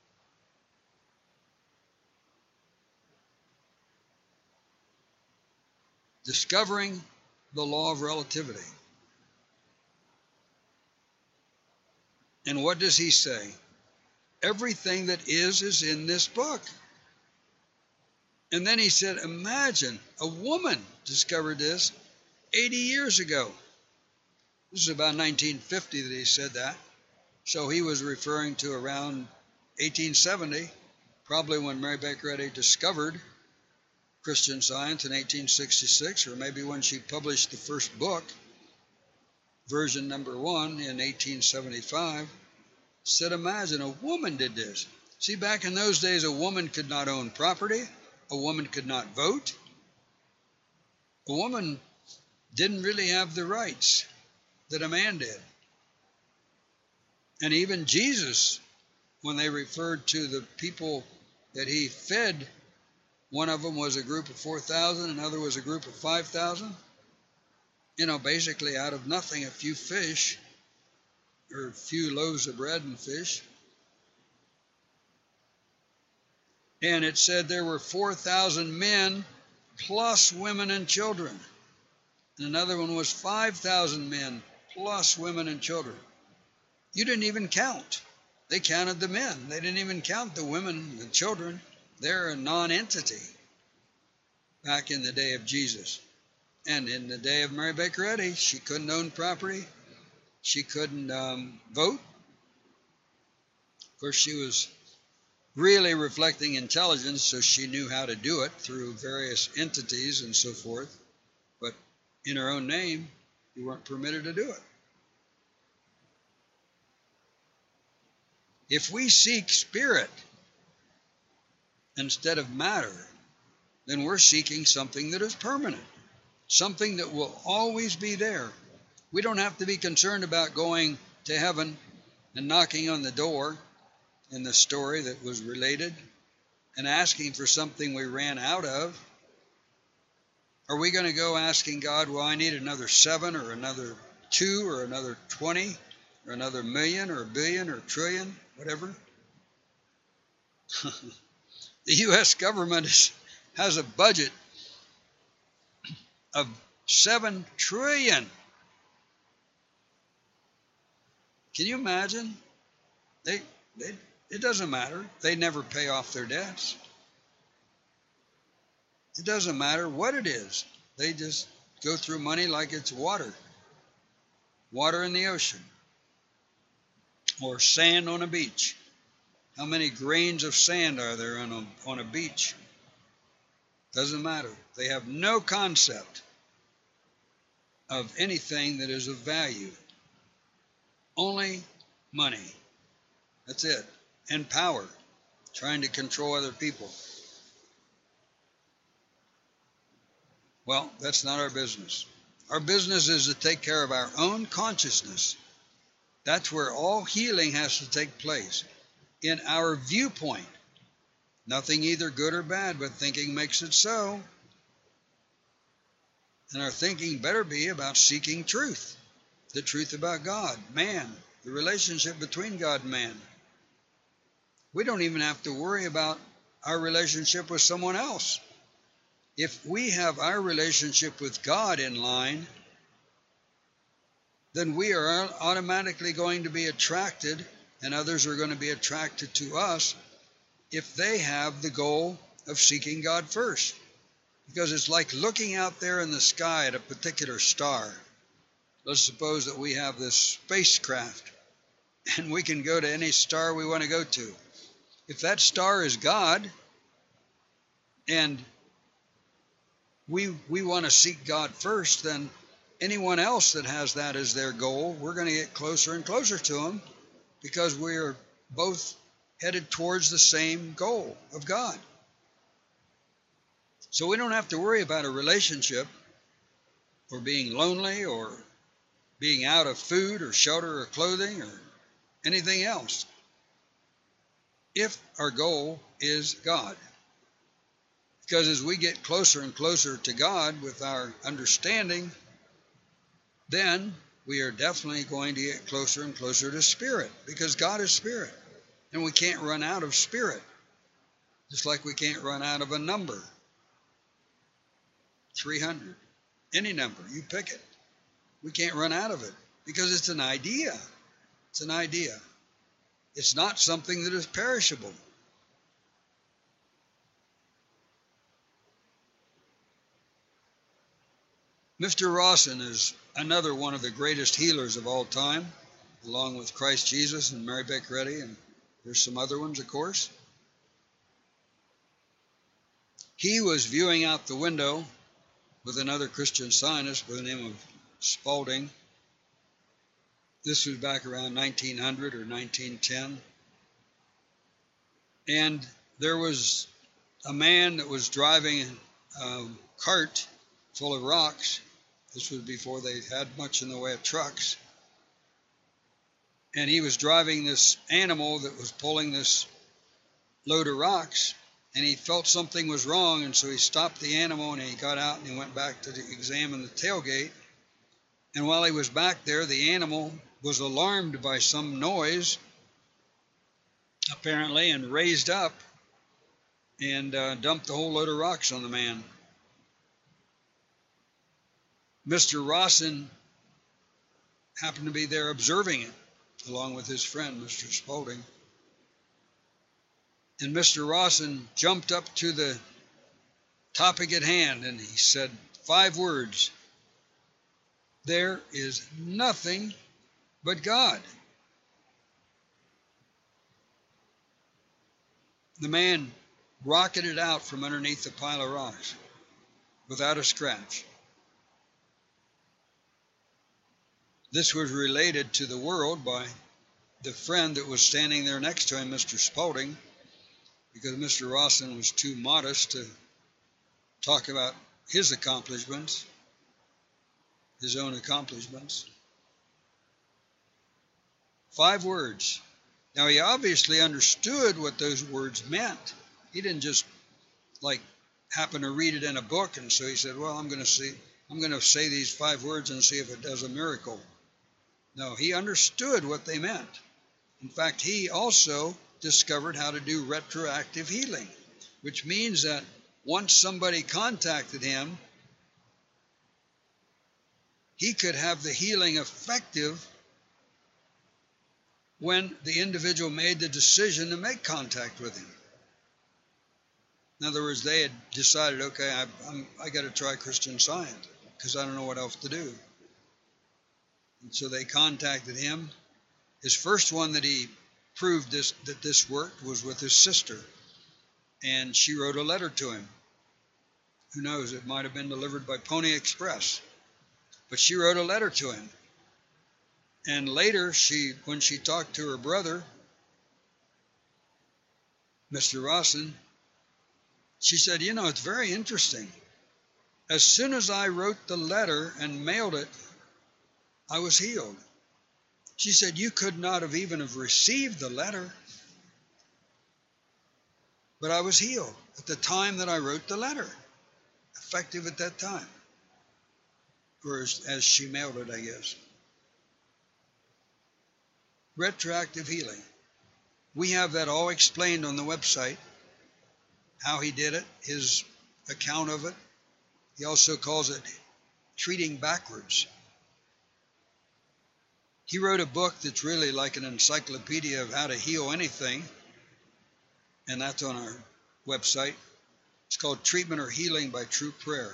Discovering the law of relativity. And what does he say? Everything that is, is in this book. And then he said, imagine, a woman discovered this eighty years ago. This is about nineteen fifty that he said that. So he was referring to around eighteen seventy, probably when Mary Baker Eddy discovered Christian Science in eighteen sixty-six, or maybe when she published the first book, version number one in eighteen seventy-five, said, imagine, a woman did this. See, back in those days, a woman could not own property. A woman could not vote. A woman didn't really have the rights that a man did. And even Jesus, when they referred to the people that he fed, one of them was a group of four thousand, another was a group of five thousand. You know, basically out of nothing, a few fish, or a few loaves of bread and fish. And it said there were four thousand men plus women and children. And another one was five thousand men plus women and children. You didn't even count. They counted the men. They didn't even count the women and children. They're a non-entity back in the day of Jesus. And in the day of Mary Baker Eddy, she couldn't own property. She couldn't um, vote. Of course, she was really reflecting intelligence, so she knew how to do it through various entities and so forth. But in her own name, you weren't permitted to do it. If we seek spirit instead of matter, then we're seeking something that is permanent, something that will always be there. We don't have to be concerned about going to heaven and knocking on the door in the story that was related and asking for something we ran out of. Are we going to go asking God, well, I need another seven or another two or another twenty or another million or a billion or a trillion, whatever? The U S government is, has a budget of seven trillion. Can you imagine? They, they, it doesn't matter. They never pay off their debts. It doesn't matter what it is. They just go through money like it's water. Water in the ocean. Or sand on a beach. How many grains of sand are there on a, on a beach? Doesn't matter. They have no concept of anything that is of value. Only money. That's it. And power. Trying to control other people. Well, that's not our business. Our business is to take care of our own consciousness. That's where all healing has to take place. In our viewpoint. Nothing either good or bad, but thinking makes it so. And our thinking better be about seeking truth. The truth about God, man, the relationship between God and man. We don't even have to worry about our relationship with someone else. If we have our relationship with God in line, then we are automatically going to be attracted, and others are going to be attracted to us if they have the goal of seeking God first. Because it's like looking out there in the sky at a particular star. Let's suppose that we have this spacecraft, and we can go to any star we want to go to. If that star is God, and we, we want to seek God first, then anyone else that has that as their goal, we're going to get closer and closer to them because we are both headed towards the same goal of God. So we don't have to worry about a relationship or being lonely or being out of food or shelter or clothing or anything else if our goal is God. Because as we get closer and closer to God with our understanding, then we are definitely going to get closer and closer to Spirit, because God is Spirit, and we can't run out of Spirit, just like we can't run out of a number. three hundred, any number, you pick it. We can't run out of it, because it's an idea. It's an idea. It's not something that is perishable. Mister Rawson is another one of the greatest healers of all time, along with Christ Jesus and Mary Baker Eddy, and there's some other ones, of course. He was viewing out the window with another Christian Scientist by the name of Spalding. This was back around nineteen hundred or nineteen ten. And there was a man that was driving a cart full of rocks. This was before they had much in the way of trucks. And he was driving this animal that was pulling this load of rocks, and he felt something was wrong, and so he stopped the animal, and he got out and he went back to examine the tailgate. And while he was back there, the animal was alarmed by some noise, apparently, and raised up and uh, dumped a whole load of rocks on the man. Mister Rawson happened to be there observing it, along with his friend, Mister Spalding. And Mister Rawson jumped up to the topic at hand and he said five words: there is nothing but God. The man rocketed out from underneath the pile of rocks without a scratch. This was related to the world by the friend that was standing there next to him, Mister Spaulding, because Mister Rawson was too modest to talk about his accomplishments, his own accomplishments. Five words. Now, he obviously understood what those words meant. He didn't just, like, happen to read it in a book, and so he said, well, I'm going to see, I'm going to say these five words and see if it does a miracle. No, he understood what they meant. In fact, he also discovered how to do retroactive healing, which means that once somebody contacted him, he could have the healing effective when the individual made the decision to make contact with him. In other words, they had decided, okay, I, I'm, I got to try Christian Science because I don't know what else to do. And so they contacted him. His first one that he proved this, that this worked was with his sister. And she wrote a letter to him. Who knows, it might have been delivered by Pony Express. But she wrote a letter to him. And later, she, when she talked to her brother, Mister Rawson, she said, you know, it's very interesting. As soon as I wrote the letter and mailed it, I was healed. She said, you could not have even have received the letter, but I was healed at the time that I wrote the letter, effective at that time, or as, as she mailed it, I guess. Retroactive healing. We have that all explained on the website, how he did it, his account of it. He also calls it treating backwards. He wrote a book that's really like an encyclopedia of how to heal anything, and that's on our website. It's called Treatment or Healing by True Prayer.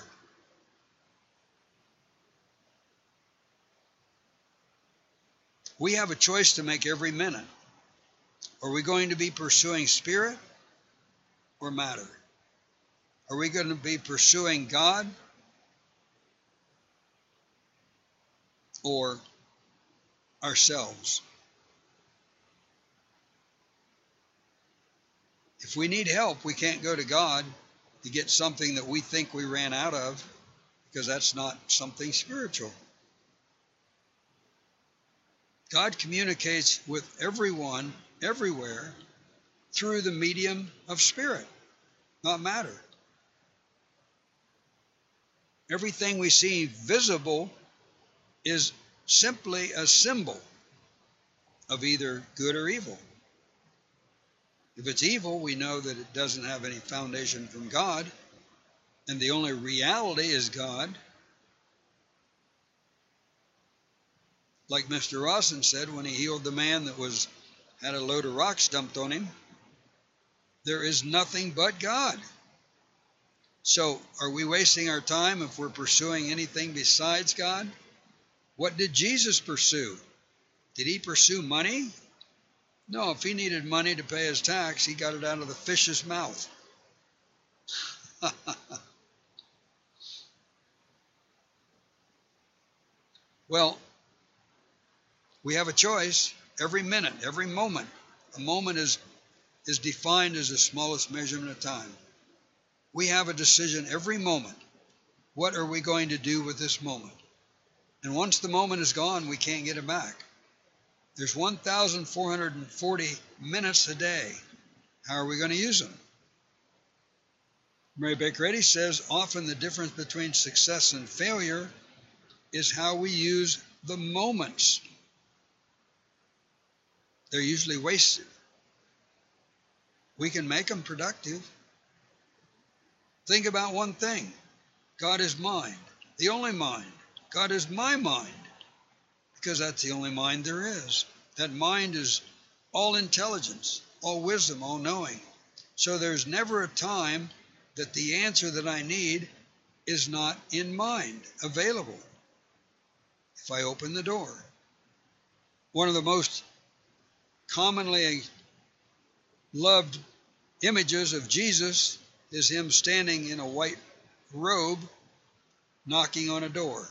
We have a choice to make every minute. Are we going to be pursuing spirit or matter? Are we going to be pursuing God or ourselves? If we need help, we can't go to God to get something that we think we ran out of, because that's not something spiritual. God communicates with everyone, everywhere, through the medium of spirit, not matter. Everything we see visible is simply a symbol of either good or evil. If it's evil, we know that it doesn't have any foundation from God, and the only reality is God. Like Mister Rawson said when he healed the man that was had a load of rocks dumped on him, there is nothing but God. So are we wasting our time if we're pursuing anything besides God? What did Jesus pursue? Did he pursue money? No, if he needed money to pay his tax, he got it out of the fish's mouth. Well, we have a choice every minute, every moment. A moment is, is defined as the smallest measurement of time. We have a decision every moment. What are we going to do with this moment? And once the moment is gone, we can't get it back. There's one thousand four hundred forty minutes a day. How are we going to use them? Mary Baker Eddy says often the difference between success and failure is how we use the moments. They're usually wasted. We can make them productive. Think about one thing. God is mind, the only mind. God is my mind, because that's the only mind there is. That mind is all intelligence, all wisdom, all knowing. So there's never a time that the answer that I need is not in mind, available, if I open the door. One of the most commonly loved images of Jesus is him standing in a white robe knocking on a door.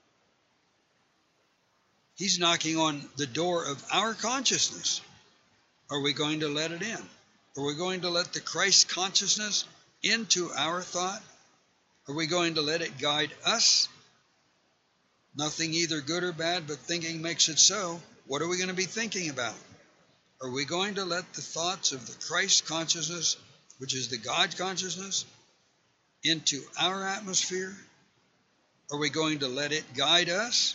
He's knocking on the door of our consciousness. Are we going to let it in? Are we going to let the Christ consciousness into our thought? Are we going to let it guide us? Nothing either good or bad, but thinking makes it so. What are we going to be thinking about? Are we going to let the thoughts of the Christ consciousness, which is the God consciousness, into our atmosphere? Are we going to let it guide us?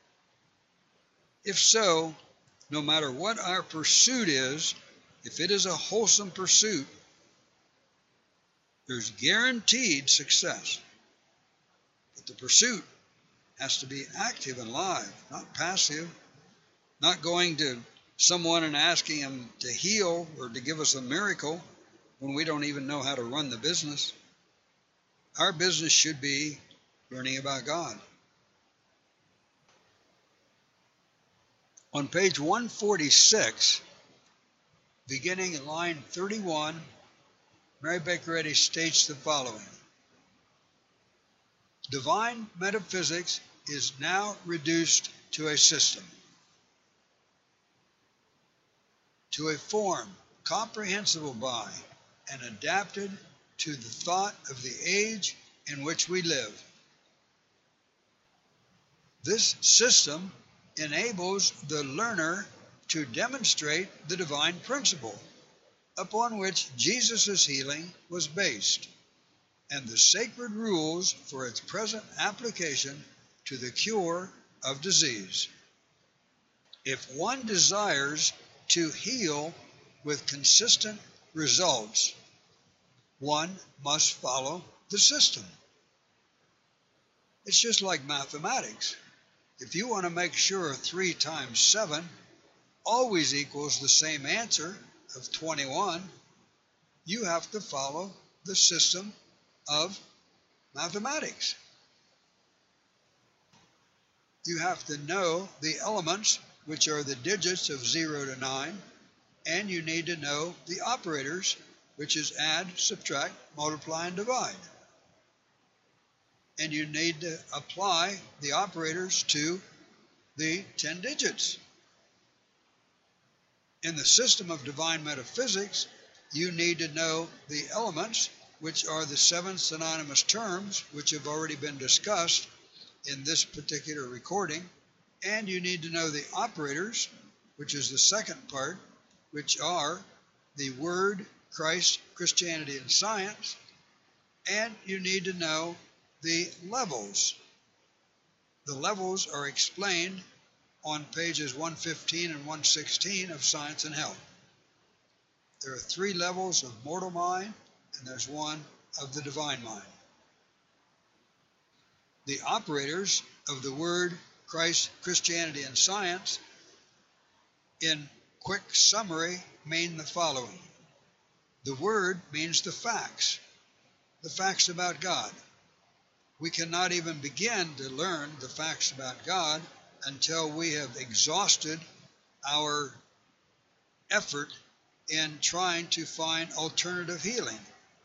If so, no matter what our pursuit is, if it is a wholesome pursuit, there's guaranteed success. But the pursuit has to be active and live, not passive, not going to someone and asking him to heal or to give us a miracle when we don't even know how to run the business. Our business should be learning about God. On page one forty-six, beginning in line thirty-one, Mary Baker Eddy states the following: divine metaphysics is now reduced to a system, to a form comprehensible by and adapted to the thought of the age in which we live. This system enables the learner to demonstrate the divine principle upon which Jesus' healing was based, and the sacred rules for its present application to the cure of disease. If one desires to heal with consistent results, one must follow the system. It's just like mathematics. If you want to make sure three times seven always equals the same answer of twenty-one, you have to follow the system of mathematics. You have to know the elements, which are the digits of zero to nine, and you need to know the operators, which is add, subtract, multiply, and divide. And you need to apply the operators to the ten digits. In the system of divine metaphysics, you need to know the elements, which are the seven synonymous terms, which have already been discussed in this particular recording, and you need to know the operators, which is the second part, which are the Word, Christ, Christianity, and Science, and you need to know the levels. The levels are explained on pages one fifteen and one sixteen of Science and Health. There are three levels of mortal mind, and there's one of the divine mind. The operators of the Word, Christ, Christianity, and Science, in quick summary, mean the following. The Word means the facts, the facts about God. We cannot even begin to learn the facts about God until we have exhausted our effort in trying to find alternative healing.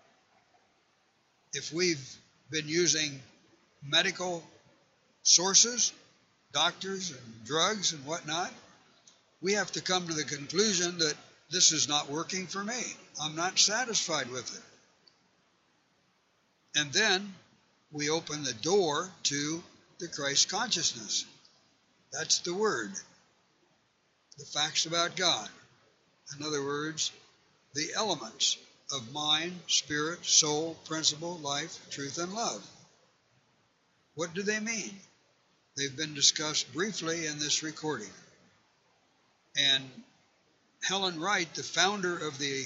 If we've been using medical sources, doctors and drugs and whatnot, we have to come to the conclusion that this is not working for me. I'm not satisfied with it. And then we open the door to the Christ consciousness. That's the Word. The facts about God. In other words, the elements of mind, spirit, soul, principle, life, truth, and love. What do they mean? They've been discussed briefly in this recording. And Helen Wright, the founder of the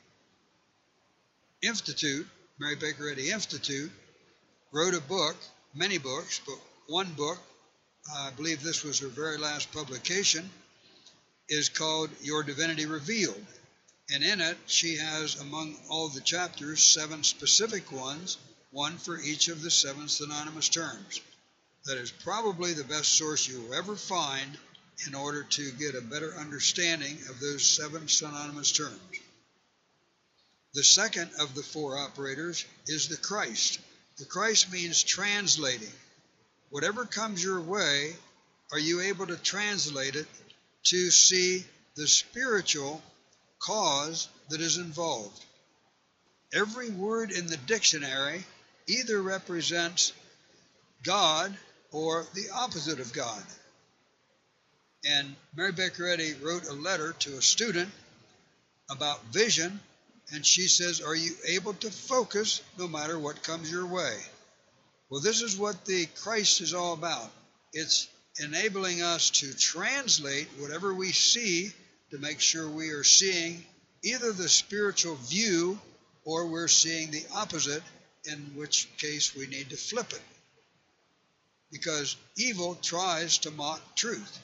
Institute, Mary Baker Eddy Institute, wrote a book, many books, but one book, I believe this was her very last publication, is called Your Divinity Revealed. And in it, she has, among all the chapters, seven specific ones, one for each of the seven synonymous terms. That is probably the best source you will ever find in order to get a better understanding of those seven synonymous terms. The second of the four operators is the Christ. The Christ means translating. Whatever comes your way, are you able to translate it to see the spiritual cause that is involved? Every word in the dictionary either represents God or the opposite of God. And Mary Baker Eddy wrote a letter to a student about vision, and she says, are you able to focus no matter what comes your way? Well, this is what the Christ is all about. It's enabling us to translate whatever we see to make sure we are seeing either the spiritual view or we're seeing the opposite, in which case we need to flip it. Because evil tries to mock truth.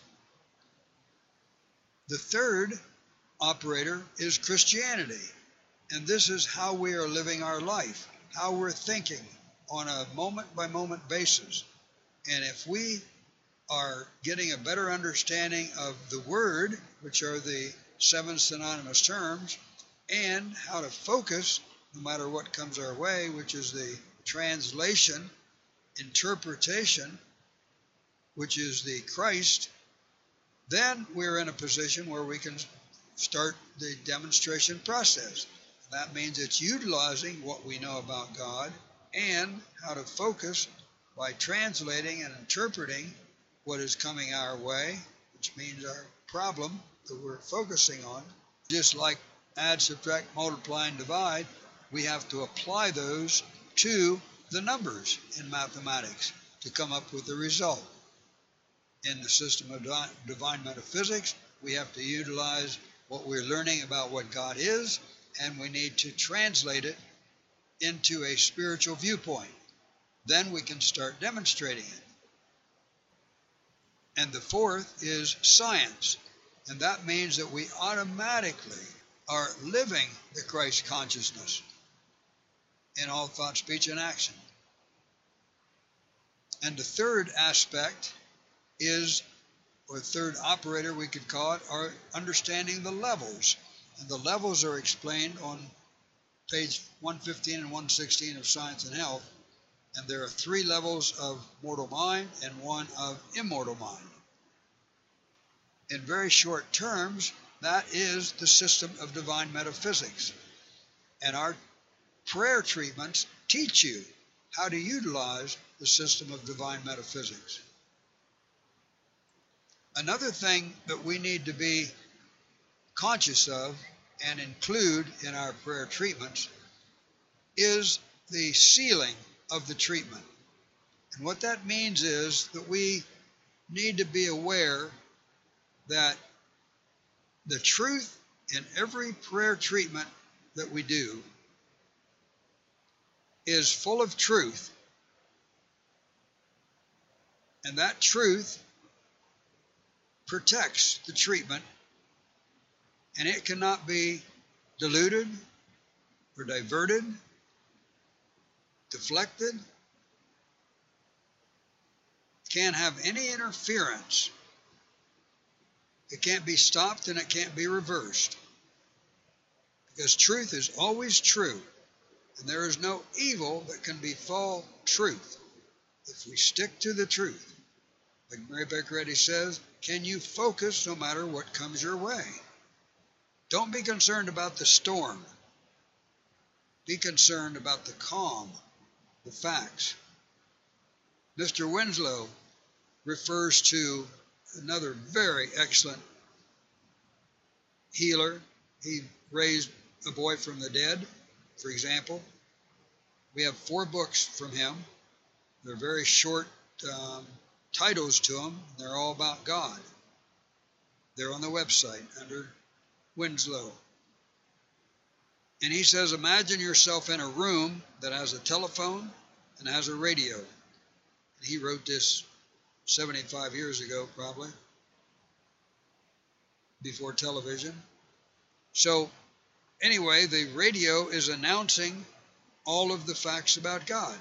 The third operator is Christianity. And this is how we are living our life, how we're thinking on a moment-by-moment basis. And if we are getting a better understanding of the Word, which are the seven synonymous terms, and how to focus no matter what comes our way, which is the translation, interpretation, which is the Christ, then we're in a position where we can start the demonstration process. That means it's utilizing what we know about God and how to focus by translating and interpreting what is coming our way, which means our problem that we're focusing on. Just like add, subtract, multiply, and divide, we have to apply those to the numbers in mathematics to come up with the result. In the system of divine metaphysics, we have to utilize what we're learning about what God is, and we need to translate it into a spiritual viewpoint. Then we can start demonstrating it. And the fourth is science. And that means that we automatically are living the Christ consciousness in all thought, speech, and action. And the third aspect is, or third operator we could call it, are understanding the levels. And the levels are explained on page one fifteen and one sixteen of Science and Health. And there are three levels of mortal mind and one of immortal mind. In very short terms, that is the system of divine metaphysics. And our prayer treatments teach you how to utilize the system of divine metaphysics. Another thing that we need to be conscious of and include in our prayer treatments is the sealing of the treatment. And what that means is that we need to be aware that the truth in every prayer treatment that we do is full of truth. And that truth protects the treatment, and it cannot be diluted or diverted, deflected, can't have any interference. It can't be stopped and it can't be reversed. Because truth is always true, and there is no evil that can befall truth if we stick to the truth. Like Mary Baker Eddy says, can you focus no matter what comes your way? Don't be concerned about the storm. Be concerned about the calm, the facts. Mister Winslow refers to another very excellent healer. He raised a boy from the dead, for example. We have four books from him. They're very short um, titles to them. They're all about God. They're on the website under Winslow. And he says, imagine yourself in a room that has a telephone and has a radio. And he wrote this seventy-five years ago, probably, before television. So anyway, the radio is announcing all of the facts about God.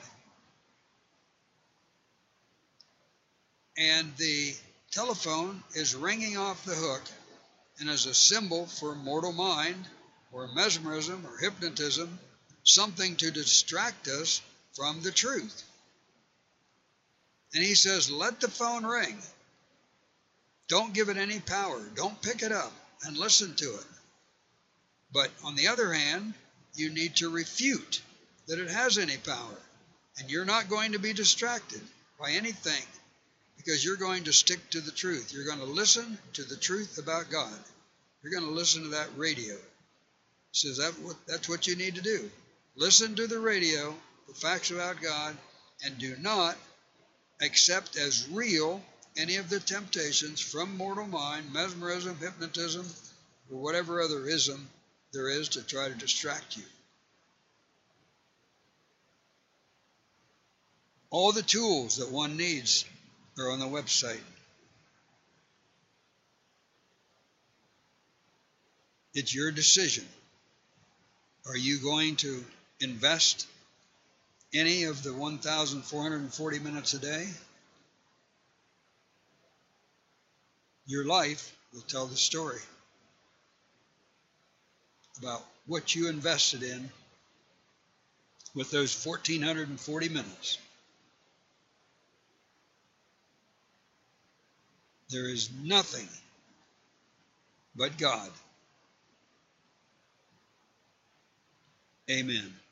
And the telephone is ringing off the hook and as a symbol for mortal mind or mesmerism or hypnotism, something to distract us from the truth. And he says, let the phone ring. Don't give it any power. Don't pick it up and listen to it. But on the other hand, you need to refute that it has any power. And you're not going to be distracted by anything because you're going to stick to the truth. You're going to listen to the truth about God. You're going to listen to that radio. He says that, that's what you need to do. Listen to the radio, the facts about God, and do not accept as real any of the temptations from mortal mind, mesmerism, hypnotism, or whatever other ism there is to try to distract you. All the tools that one needs are on the website. It's your decision. Are you going to invest any of the one thousand four hundred forty minutes a day? Your life will tell the story about what you invested in with those one thousand four hundred forty minutes. There is nothing but God. Amen.